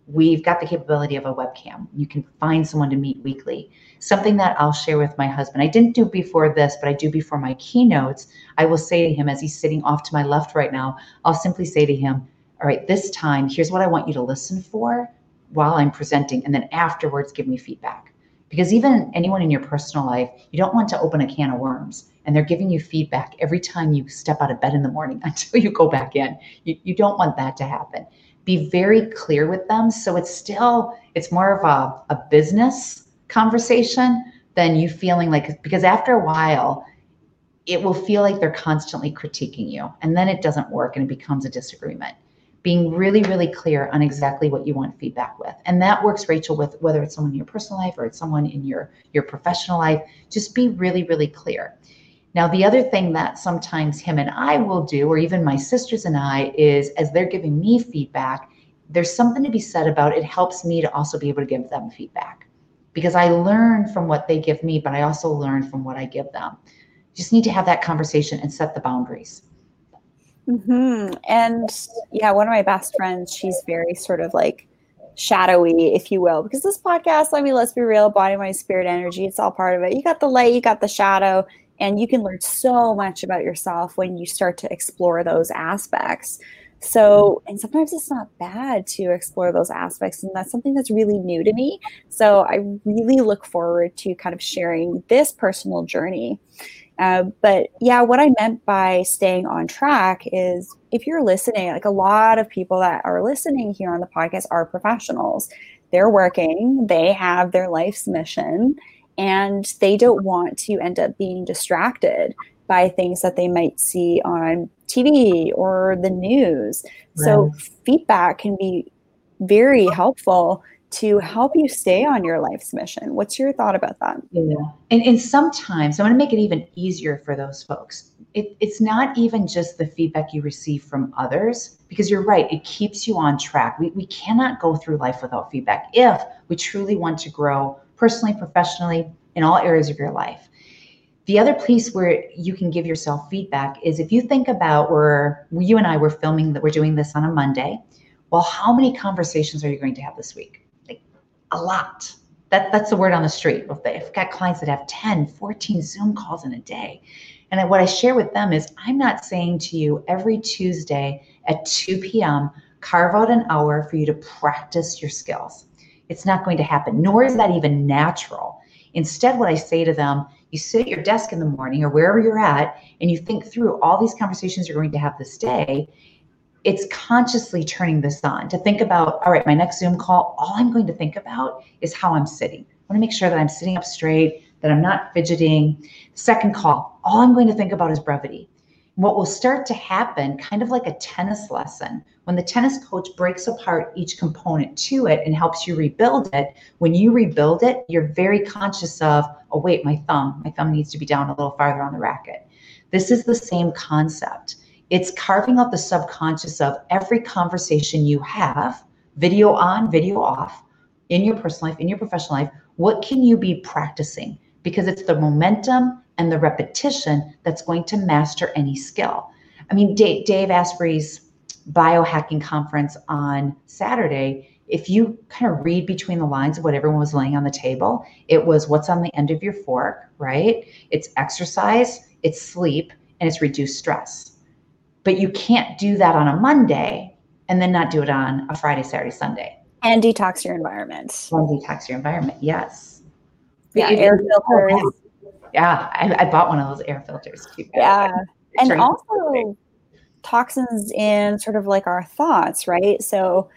we've got the capability of a webcam. You can find someone to meet weekly. Something that I'll share with my husband, I didn't do before this, but I do before my keynotes. I will say to him, as he's sitting off to my left right now, I'll simply say to him, all right, this time, here's what I want you to listen for while I'm presenting. And then afterwards, give me feedback. Because even anyone in your personal life, you don't want to open a can of worms and they're giving you feedback every time you step out of bed in the morning until you go back in. You don't want that to happen. Be very clear with them. So it's more of a business conversation than you feeling like, because after a while, it will feel like they're constantly critiquing you. And then it doesn't work and it becomes a disagreement. Being really, really clear on exactly what you want feedback with. And that works, Rachel, with whether it's someone in your personal life or it's someone in your professional life. Just be really, really clear. Now, the other thing that sometimes him and I will do, or even my sisters and I, is as they're giving me feedback, there's something to be said about it. Helps me to also be able to give them feedback because I learn from what they give me, but I also learn from what I give them. Just need to have that conversation and set the boundaries. Mm-hmm. And yeah, one of my best friends, she's very sort of like shadowy, if you will, because this podcast, I mean, let's be real, body, mind, spirit, energy, it's all part of it. You got the light, you got the shadow, and you can learn so much about yourself when you start to explore those aspects. So, and sometimes it's not bad to explore those aspects. And that's something that's really new to me. So I really look forward to kind of sharing this personal journey. But yeah, what I meant by staying on track is if you're listening, like a lot of people that are listening here on the podcast are professionals. They're working, they have their life's mission, and they don't want to end up being distracted by things that they might see on TV or the news. Right. So feedback can be very helpful to help you stay on your life's mission. What's your thought about that? Yeah. And sometimes I want to make it even easier for those folks. It's not even just the feedback you receive from others, because you're right, it keeps you on track. We cannot go through life without feedback if we truly want to grow personally, professionally, in all areas of your life. The other place where you can give yourself feedback is if you think about you and I were filming that we're doing this on a Monday. Well, how many conversations are you going to have this week? A lot. That's the word on the street. I've got clients that have 10, 14 Zoom calls in a day. And what I share with them is I'm not saying to you every Tuesday at 2 p.m., carve out an hour for you to practice your skills. It's not going to happen, nor is that even natural. Instead, what I say to them, you sit at your desk in the morning or wherever you're at, and you think through all these conversations you're going to have this day. It's consciously turning this on to think about, all right, my next Zoom call, all I'm going to think about is how I'm sitting. I want to make sure that I'm sitting up straight, that I'm not fidgeting. Second call, all I'm going to think about is brevity. What will start to happen, kind of like a tennis lesson, when the tennis coach breaks apart each component to it and helps you rebuild it, when you rebuild it, you're very conscious of, oh wait, my thumb needs to be down a little farther on the racket. This is the same concept. It's carving out the subconscious of every conversation you have, video on, video off, in your personal life, in your professional life. What can you be practicing? Because it's the momentum and the repetition that's going to master any skill. I mean, Dave Asprey's biohacking conference on Saturday, if you kind of read between the lines of what everyone was laying on the table, it was what's on the end of your fork, right? It's exercise, it's sleep, and it's reduced stress. But you can't do that on a Monday and then not do it on a Friday, Saturday, Sunday. And detox your environment. And detox your environment, yes. Yeah, air filters. Yeah, I bought one of those air filters too. Yeah, and also toxins in sort of like our thoughts, right? So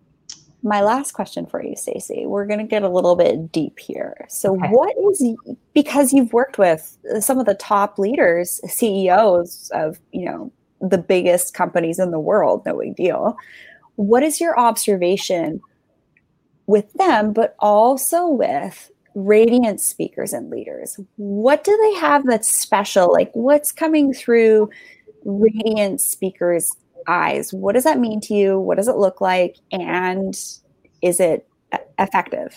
my last question for you, Stacey, we're going to get a little bit deep here. So what is, because you've worked with some of the top leaders, CEOs of, the biggest companies in the world, no big deal. What is your observation with them, but also with radiant speakers and leaders? What do they have that's special? Like what's coming through radiant speakers' eyes? What does that mean to you? What does it look like? And is it effective?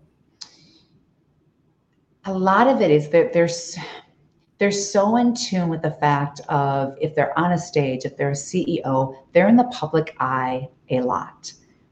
A lot of it is that they're so in tune with the fact of if they're on a stage, if they're a CEO, they're in the public eye a lot.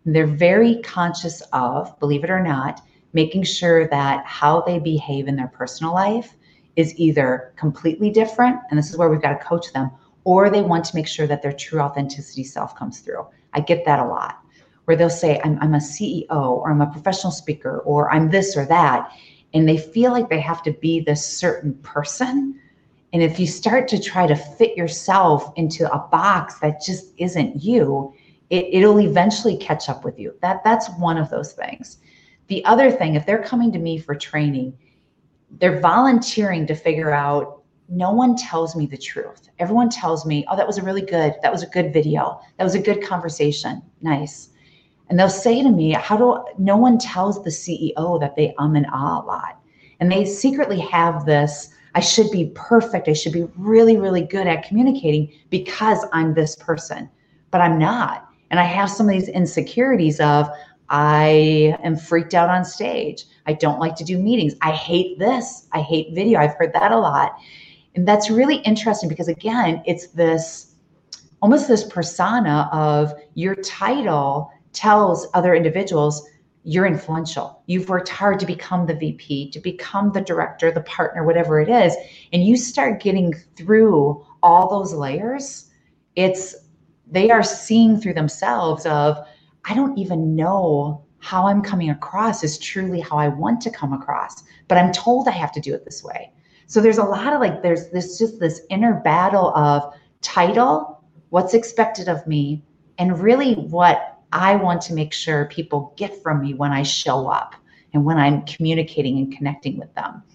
They're very conscious of, believe it or not, making sure that how they behave in their personal life is either completely different, and this is where we've got to coach them, or they want to make sure that their true authenticity self comes through. I get that a lot, where they'll say, I'm a CEO, or I'm a professional speaker, or I'm this or that. And they feel like they have to be this certain person. And if you start to try to fit yourself into a box that just isn't you, it'll eventually catch up with you. That's one of those things. The other thing, if they're coming to me for training, they're volunteering to figure out, no one tells me the truth. Everyone tells me, oh, that was a good video. That was a good conversation. Nice. And they'll say to me, no one tells the CEO that they and ah a lot. And they secretly have this, I should be perfect. I should be really, really good at communicating because I'm this person, but I'm not. And I have some of these insecurities of, I am freaked out on stage. I don't like to do meetings. I hate this. I hate video. I've heard that a lot. And that's really interesting because, again, it's this almost this persona of your title tells other individuals you're influential. You've worked hard to become the VP, to become the director, the partner, whatever it is. And you start getting through all those layers. They are seeing through themselves of, I don't even know how I'm coming across is truly how I want to come across, but I'm told I have to do it this way. So there's a lot of there's this inner battle of title, what's expected of me, and really what I want to make sure people get from me when I show up and when I'm communicating and connecting with them.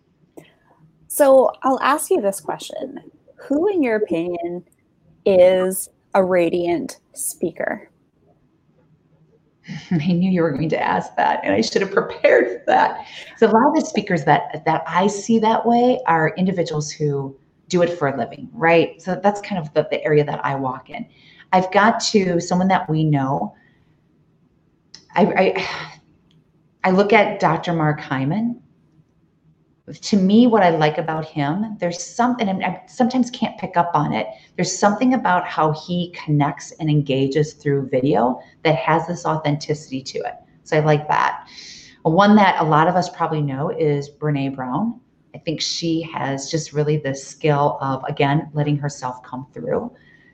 So I'll ask you this question. Who, in your opinion, is a radiant speaker? I knew you were going to ask that, and I should have prepared for that. So a lot of the speakers that I see that way are individuals who do it for a living, right? So that's kind of the area that I walk in. I've got to someone that we know. I look at Dr. Mark Hyman. To me, what I like about him, there's something, and I sometimes can't pick up on it. There's something about how he connects and engages through video that has this authenticity to it. So I like that. One that a lot of us probably know is Brene Brown. I think she has just really the skill of, again, letting herself come through.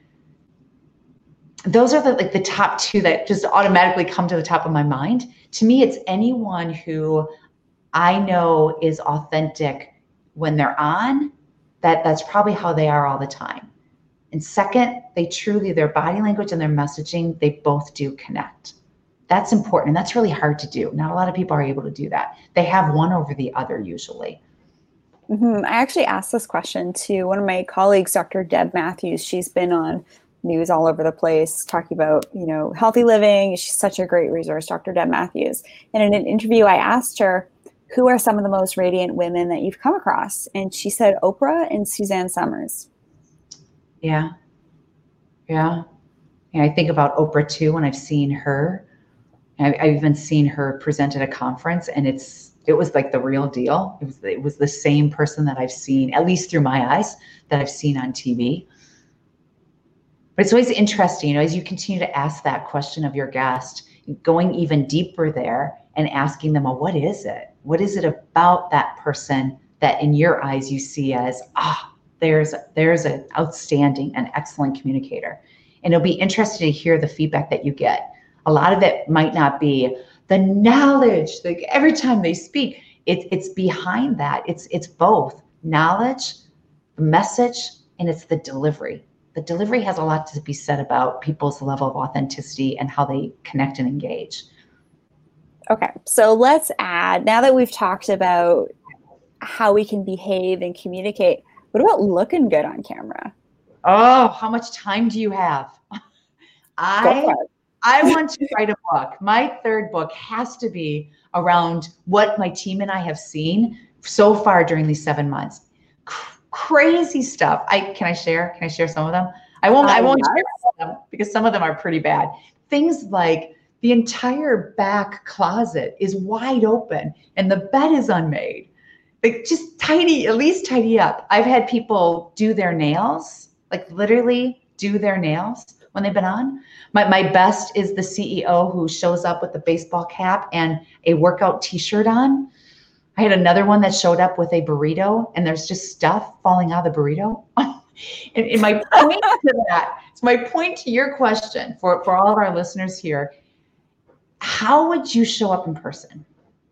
Those are the top two that just automatically come to the top of my mind. To me, it's anyone who I know is authentic when they're on, that's probably how they are all the time. And second, their body language and their messaging, they both do connect. That's important. And that's really hard to do. Not a lot of people are able to do that. They have one over the other usually. Mm-hmm. I actually asked this question to one of my colleagues, Dr. Deb Matthews. She's been on news all over the place talking about, healthy living. She's such a great resource, Dr. Deb Matthews. And in an interview, I asked her, who are some of the most radiant women that you've come across? And she said Oprah and Suzanne Summers. Yeah. And I think about Oprah too, when I've seen her. I've even seen her present at a conference, and it was like the real deal. It was the same person that I've seen, at least through my eyes, that I've seen on TV. But it's always interesting, as you continue to ask that question of your guest, going even deeper there and asking them, well, what is it? What is it about that person that in your eyes you see as, there's an outstanding and excellent communicator? And it'll be interesting to hear the feedback that you get. A lot of it might not be the knowledge, like every time they speak, it's behind that. It's both knowledge, the message, and it's the delivery. The delivery has a lot to be said about people's level of authenticity and how they connect and engage. Okay, so let's add, now that we've talked about how we can behave and communicate, what about looking good on camera? Oh, how much time do you have? I want to write a book. My third book has to be around what my team and I have seen so far during these 7 months. Crazy stuff. Can I share some of them? I won't share all of them because some of them are pretty bad. Things like the entire back closet is wide open and the bed is unmade. Like just at least tidy up. I've had people do their nails, like literally do their nails when they've been on. My best is the CEO who shows up with the baseball cap and a workout t-shirt on. I had another one that showed up with a burrito and there's just stuff falling out of the burrito. And my point to that, it's my point to your question for all of our listeners here. How would you show up in person?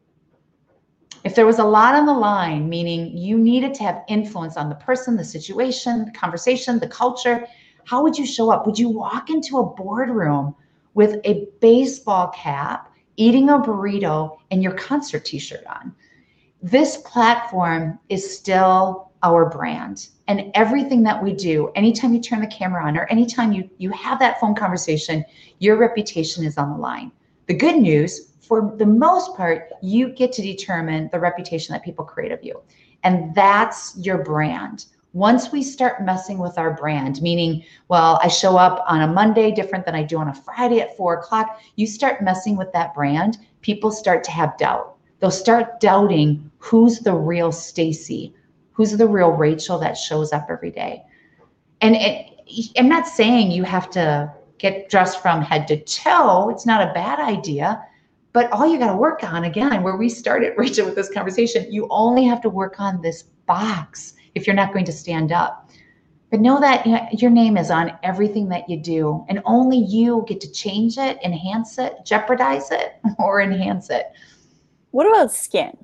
If there was a lot on the line, meaning you needed to have influence on the person, the situation, the conversation, the culture, how would you show up? Would you walk into a boardroom with a baseball cap, eating a burrito, and your concert t-shirt on? This platform is still our brand. And everything that we do, anytime you turn the camera on or anytime you have that phone conversation, your reputation is on the line. The good news, for the most part, you get to determine the reputation that people create of you. And that's your brand. Once we start messing with our brand, meaning, well, I show up on a Monday different than I do on a Friday at 4:00, you start messing with that brand, people start to have doubt. They'll start doubting who's the real Stacy, who's the real Rachel that shows up every day. And I'm not saying you have to get dressed from head to toe. It's not a bad idea. But all you got to work on, again, where we started, Rachel, with this conversation, you only have to work on this box if you're not going to stand up. But know that your name is on everything that you do, and only you get to change it, enhance it, jeopardize it, or enhance it. What about skin?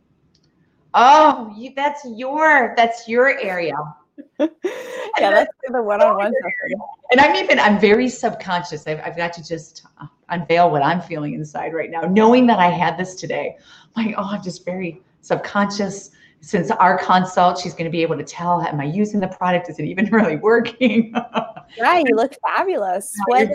Oh, that's your area. Yeah, that's the one-on-one session. And I'm very subconscious. I've got to just unveil what I'm feeling inside right now, knowing that I had this today. I'm just very subconscious. Since our consult, she's going to be able to tell, am I using the product? Is it even really working? Yeah, you look fabulous. And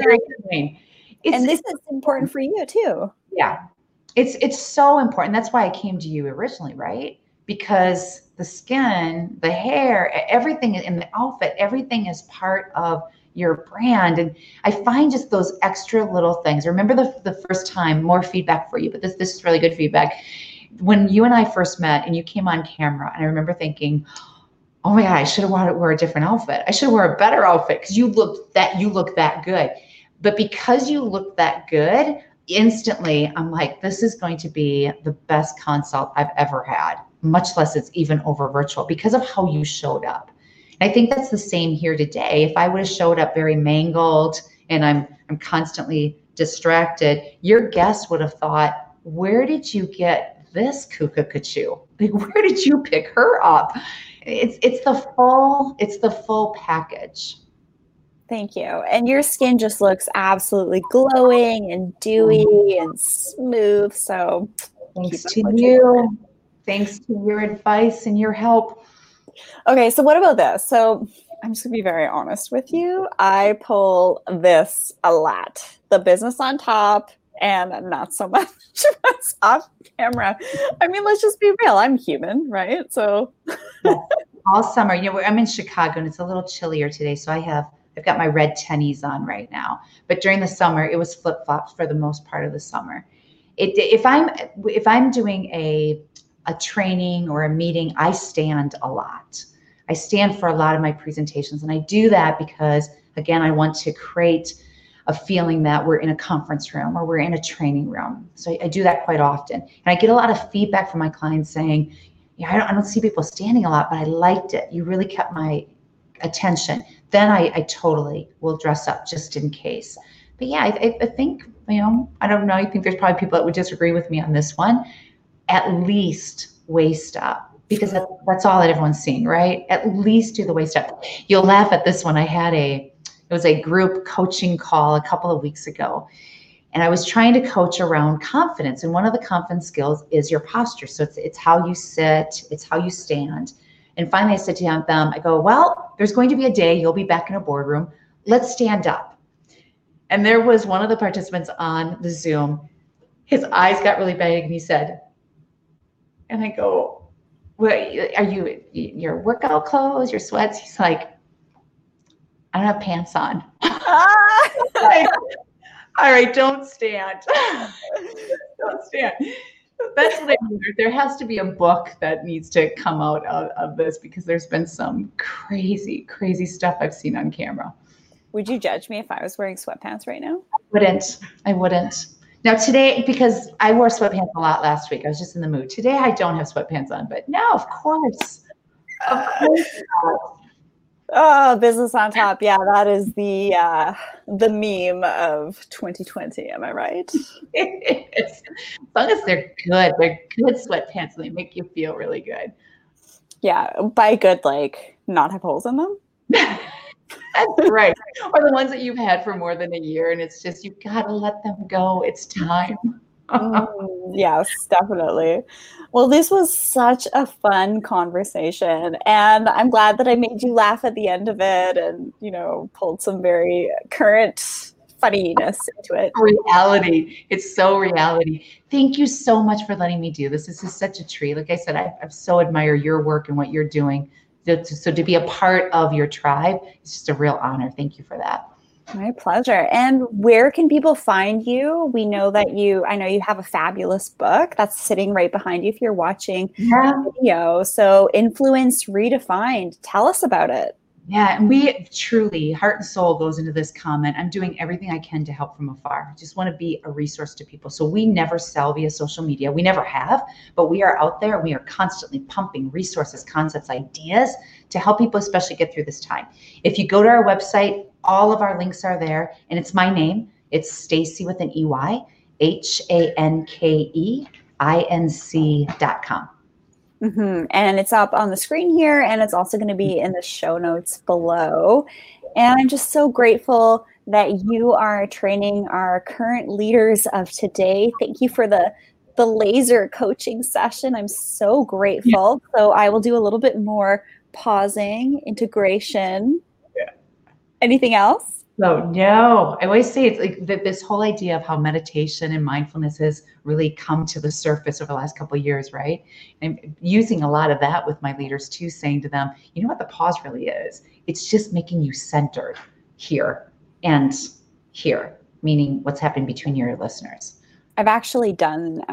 this is important for you too. Yeah, it's so important. That's why I came to you originally, right? Because the skin, the hair, everything in the outfit, everything is part of your brand. And I find just those extra little things. Remember the first time, more feedback for you, but this is really good feedback. When you and I first met and you came on camera, and I remember thinking, oh my God, I should have wore a different outfit. I should have wore a better outfit because you look that good. But because you look that good, instantly I'm like, this is going to be the best consult I've ever had, much less it's even over virtual, because of how you showed up. And I think that's the same here today. If I would have showed up very mangled and I'm constantly distracted, your guest would have thought, where did you get this cuckoo? Like, where did you pick her up? It's the full package. Thank you. And your skin just looks absolutely glowing and dewy and smooth. So thanks to you. Thanks to your advice and your help. Okay, so what about this? So I'm just gonna be very honest with you. I pull this a lot. The business on top and not so much what's off camera. I mean, let's just be real. I'm human, right? So all summer, I'm in Chicago and it's a little chillier today. So I've got my red tennies on right now. But during the summer, it was flip-flops for the most part of the summer. If I'm doing a training or a meeting, I stand a lot. I stand for a lot of my presentations. And I do that because, again, I want to create a feeling that we're in a conference room or we're in a training room. So I do that quite often. And I get a lot of feedback from my clients saying, I don't see people standing a lot, but I liked it. You really kept my attention. Then I totally will dress up just in case. But yeah, I think, I don't know. I think there's probably people that would disagree with me on this one. At least waist up, because that's all that everyone's seeing, right? At least do the waist up. You'll laugh at this one. It was a group coaching call a couple of weeks ago. And I was trying to coach around confidence. And one of the confidence skills is your posture. So it's how you sit, it's how you stand. And finally I said to them, I go, well, there's going to be a day you'll be back in a boardroom. Let's stand up. And there was one of the participants on the Zoom. His eyes got really big and he said, and I go, well, are you your workout clothes, your sweats? He's like, I don't have pants on. Like, all right, don't stand. Don't stand. That's what I mean. There has to be a book that needs to come out of this, because there's been some crazy, crazy stuff I've seen on camera. Would you judge me if I was wearing sweatpants right now? I wouldn't. Now today, because I wore sweatpants a lot last week, I was just in the mood. Today I don't have sweatpants on, but no, of course. Of course not. Oh, business on top. Yeah, that is the meme of 2020. Am I right? As long as they're good sweatpants and they make you feel really good. Yeah, by good, like not have holes in them. That's right. Or the ones that you've had for more than a year, and it's just, you got to let them go. It's time. Yes, definitely. Well, this was such a fun conversation, and I'm glad that I made you laugh at the end of it and, pulled some very current funniness into it. Reality. It's so reality. Thank you so much for letting me do this. This is such a treat. Like I said, I so admire your work and what you're doing. So to be a part of your tribe, it's just a real honor. Thank you for that. My pleasure. And where can people find you? We know that I know you have a fabulous book that's sitting right behind you if you're watching the video. So Influence Redefined. Tell us about it. Yeah, and we truly, heart and soul goes into this comment. I'm doing everything I can to help from afar. I just want to be a resource to people. So we never sell via social media. We never have, but we are out there. We are constantly pumping resources, concepts, ideas to help people, especially get through this time. If you go to our website, all of our links are there, and it's my name. It's Stacy with an EY, HANKEINC.com. Mm-hmm. And it's up on the screen here, and it's also going to be in the show notes below. And I'm just so grateful that you are training our current leaders of today. Thank you for the laser coaching session. I'm so grateful. Yeah. So I will do a little bit more pausing, integration. Yeah. Anything else? No, I always say it's like this whole idea of how meditation and mindfulness has really come to the surface over the last couple of years, right? And using a lot of that with my leaders too, saying to them, you know what the pause really is? It's just making you centered here and here, meaning what's happening between your listeners. I've actually done,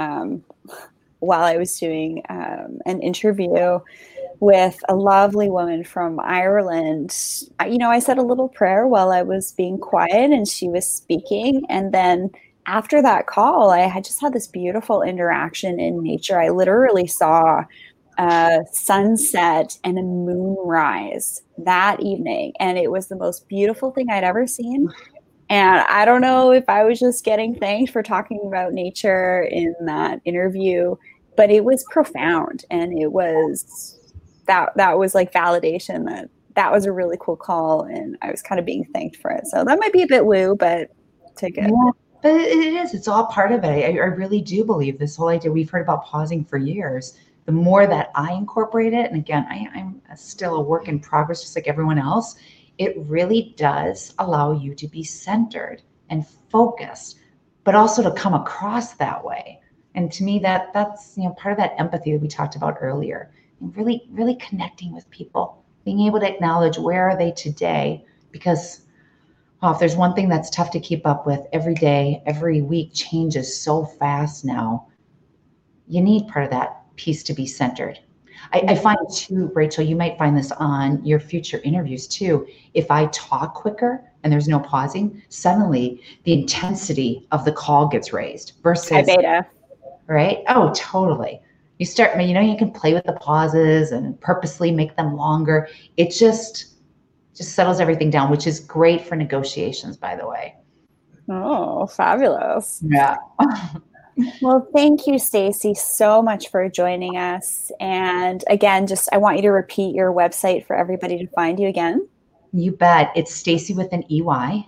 while I was doing an interview with a lovely woman from Ireland, I said a little prayer while I was being quiet and she was speaking. And then after that call, I had just had this beautiful interaction in nature. I literally saw a sunset and a moonrise that evening. And it was the most beautiful thing I'd ever seen. And I don't know if I was just getting thanked for talking about nature in that interview, but it was profound. And it was that was like validation that was a really cool call, and I was kind of being thanked for it. So that might be a bit woo, but take it. Yeah, but it is. It's all part of it. I really do believe this whole idea. We've heard about pausing for years. The more that I incorporate it, and again, I'm still a work in progress, just like everyone else, it really does allow you to be centered and focused, but also to come across that way. And to me, that's part of that empathy that we talked about earlier. And really, really connecting with people, being able to acknowledge where are they today, because if there's one thing that's tough to keep up with every day, every week changes so fast now, you need part of that piece to be centered. I find too, Rachel, you might find this on your future interviews too. If I talk quicker and there's no pausing, suddenly the intensity of the call gets raised versus beta. Right? Oh, totally. You start, you can play with the pauses and purposely make them longer. It just settles everything down, which is great for negotiations, by the way. Oh, fabulous. Yeah. Well, thank you, Stacy, so much for joining us. And again, I want you to repeat your website for everybody to find you again. You bet. It's Stacy with an EY,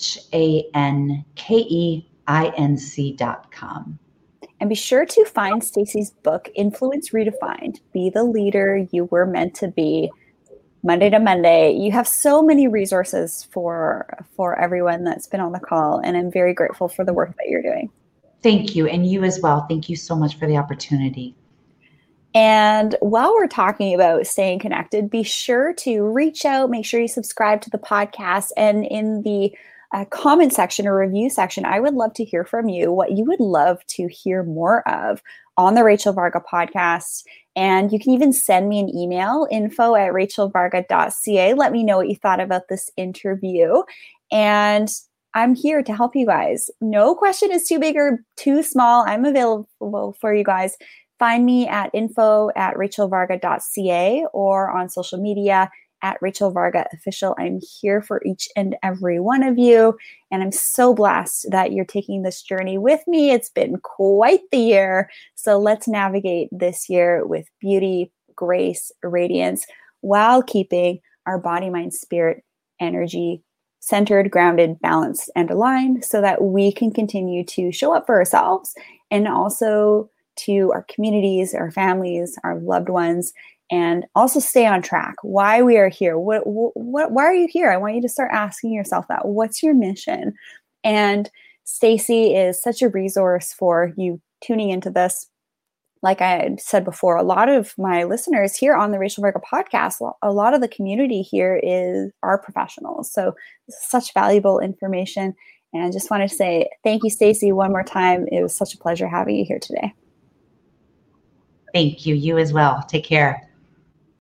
HANKEINC.com. And be sure to find Stacy's book, Influence Redefined, Be the Leader You Were Meant to Be, Monday to Monday. You have so many resources for everyone that's been on the call, and I'm very grateful for the work that you're doing. Thank you, and you as well. Thank you so much for the opportunity. And while we're talking about staying connected, be sure to reach out, make sure you subscribe to the podcast, and in the comment section or review section, I would love to hear from you what you would love to hear more of on the Rachel Varga podcast. And you can even send me an email, info@rachelvarga.ca. Let me know what you thought about this interview. And I'm here to help you guys. No question is too big or too small. I'm available for you guys. Find me at info@rachelvarga.ca or on social media at Rachel Varga Official. I'm here for each and every one of you. And I'm so blessed that you're taking this journey with me. It's been quite the year. So let's navigate this year with beauty, grace, radiance, while keeping our body, mind, spirit, energy centered, grounded, balanced, and aligned so that we can continue to show up for ourselves and also to our communities, our families, our loved ones, and also stay on track. Why we are here. Why are you here? I want you to start asking yourself that. What's your mission? And Stacy is such a resource for you tuning into this. Like I said before, a lot of my listeners here on the Rachel Varga podcast, a lot of the community here are professionals. So this is such valuable information. And I just wanted to say thank you, Stacy, one more time. It was such a pleasure having you here today. Thank you. You as well. Take care.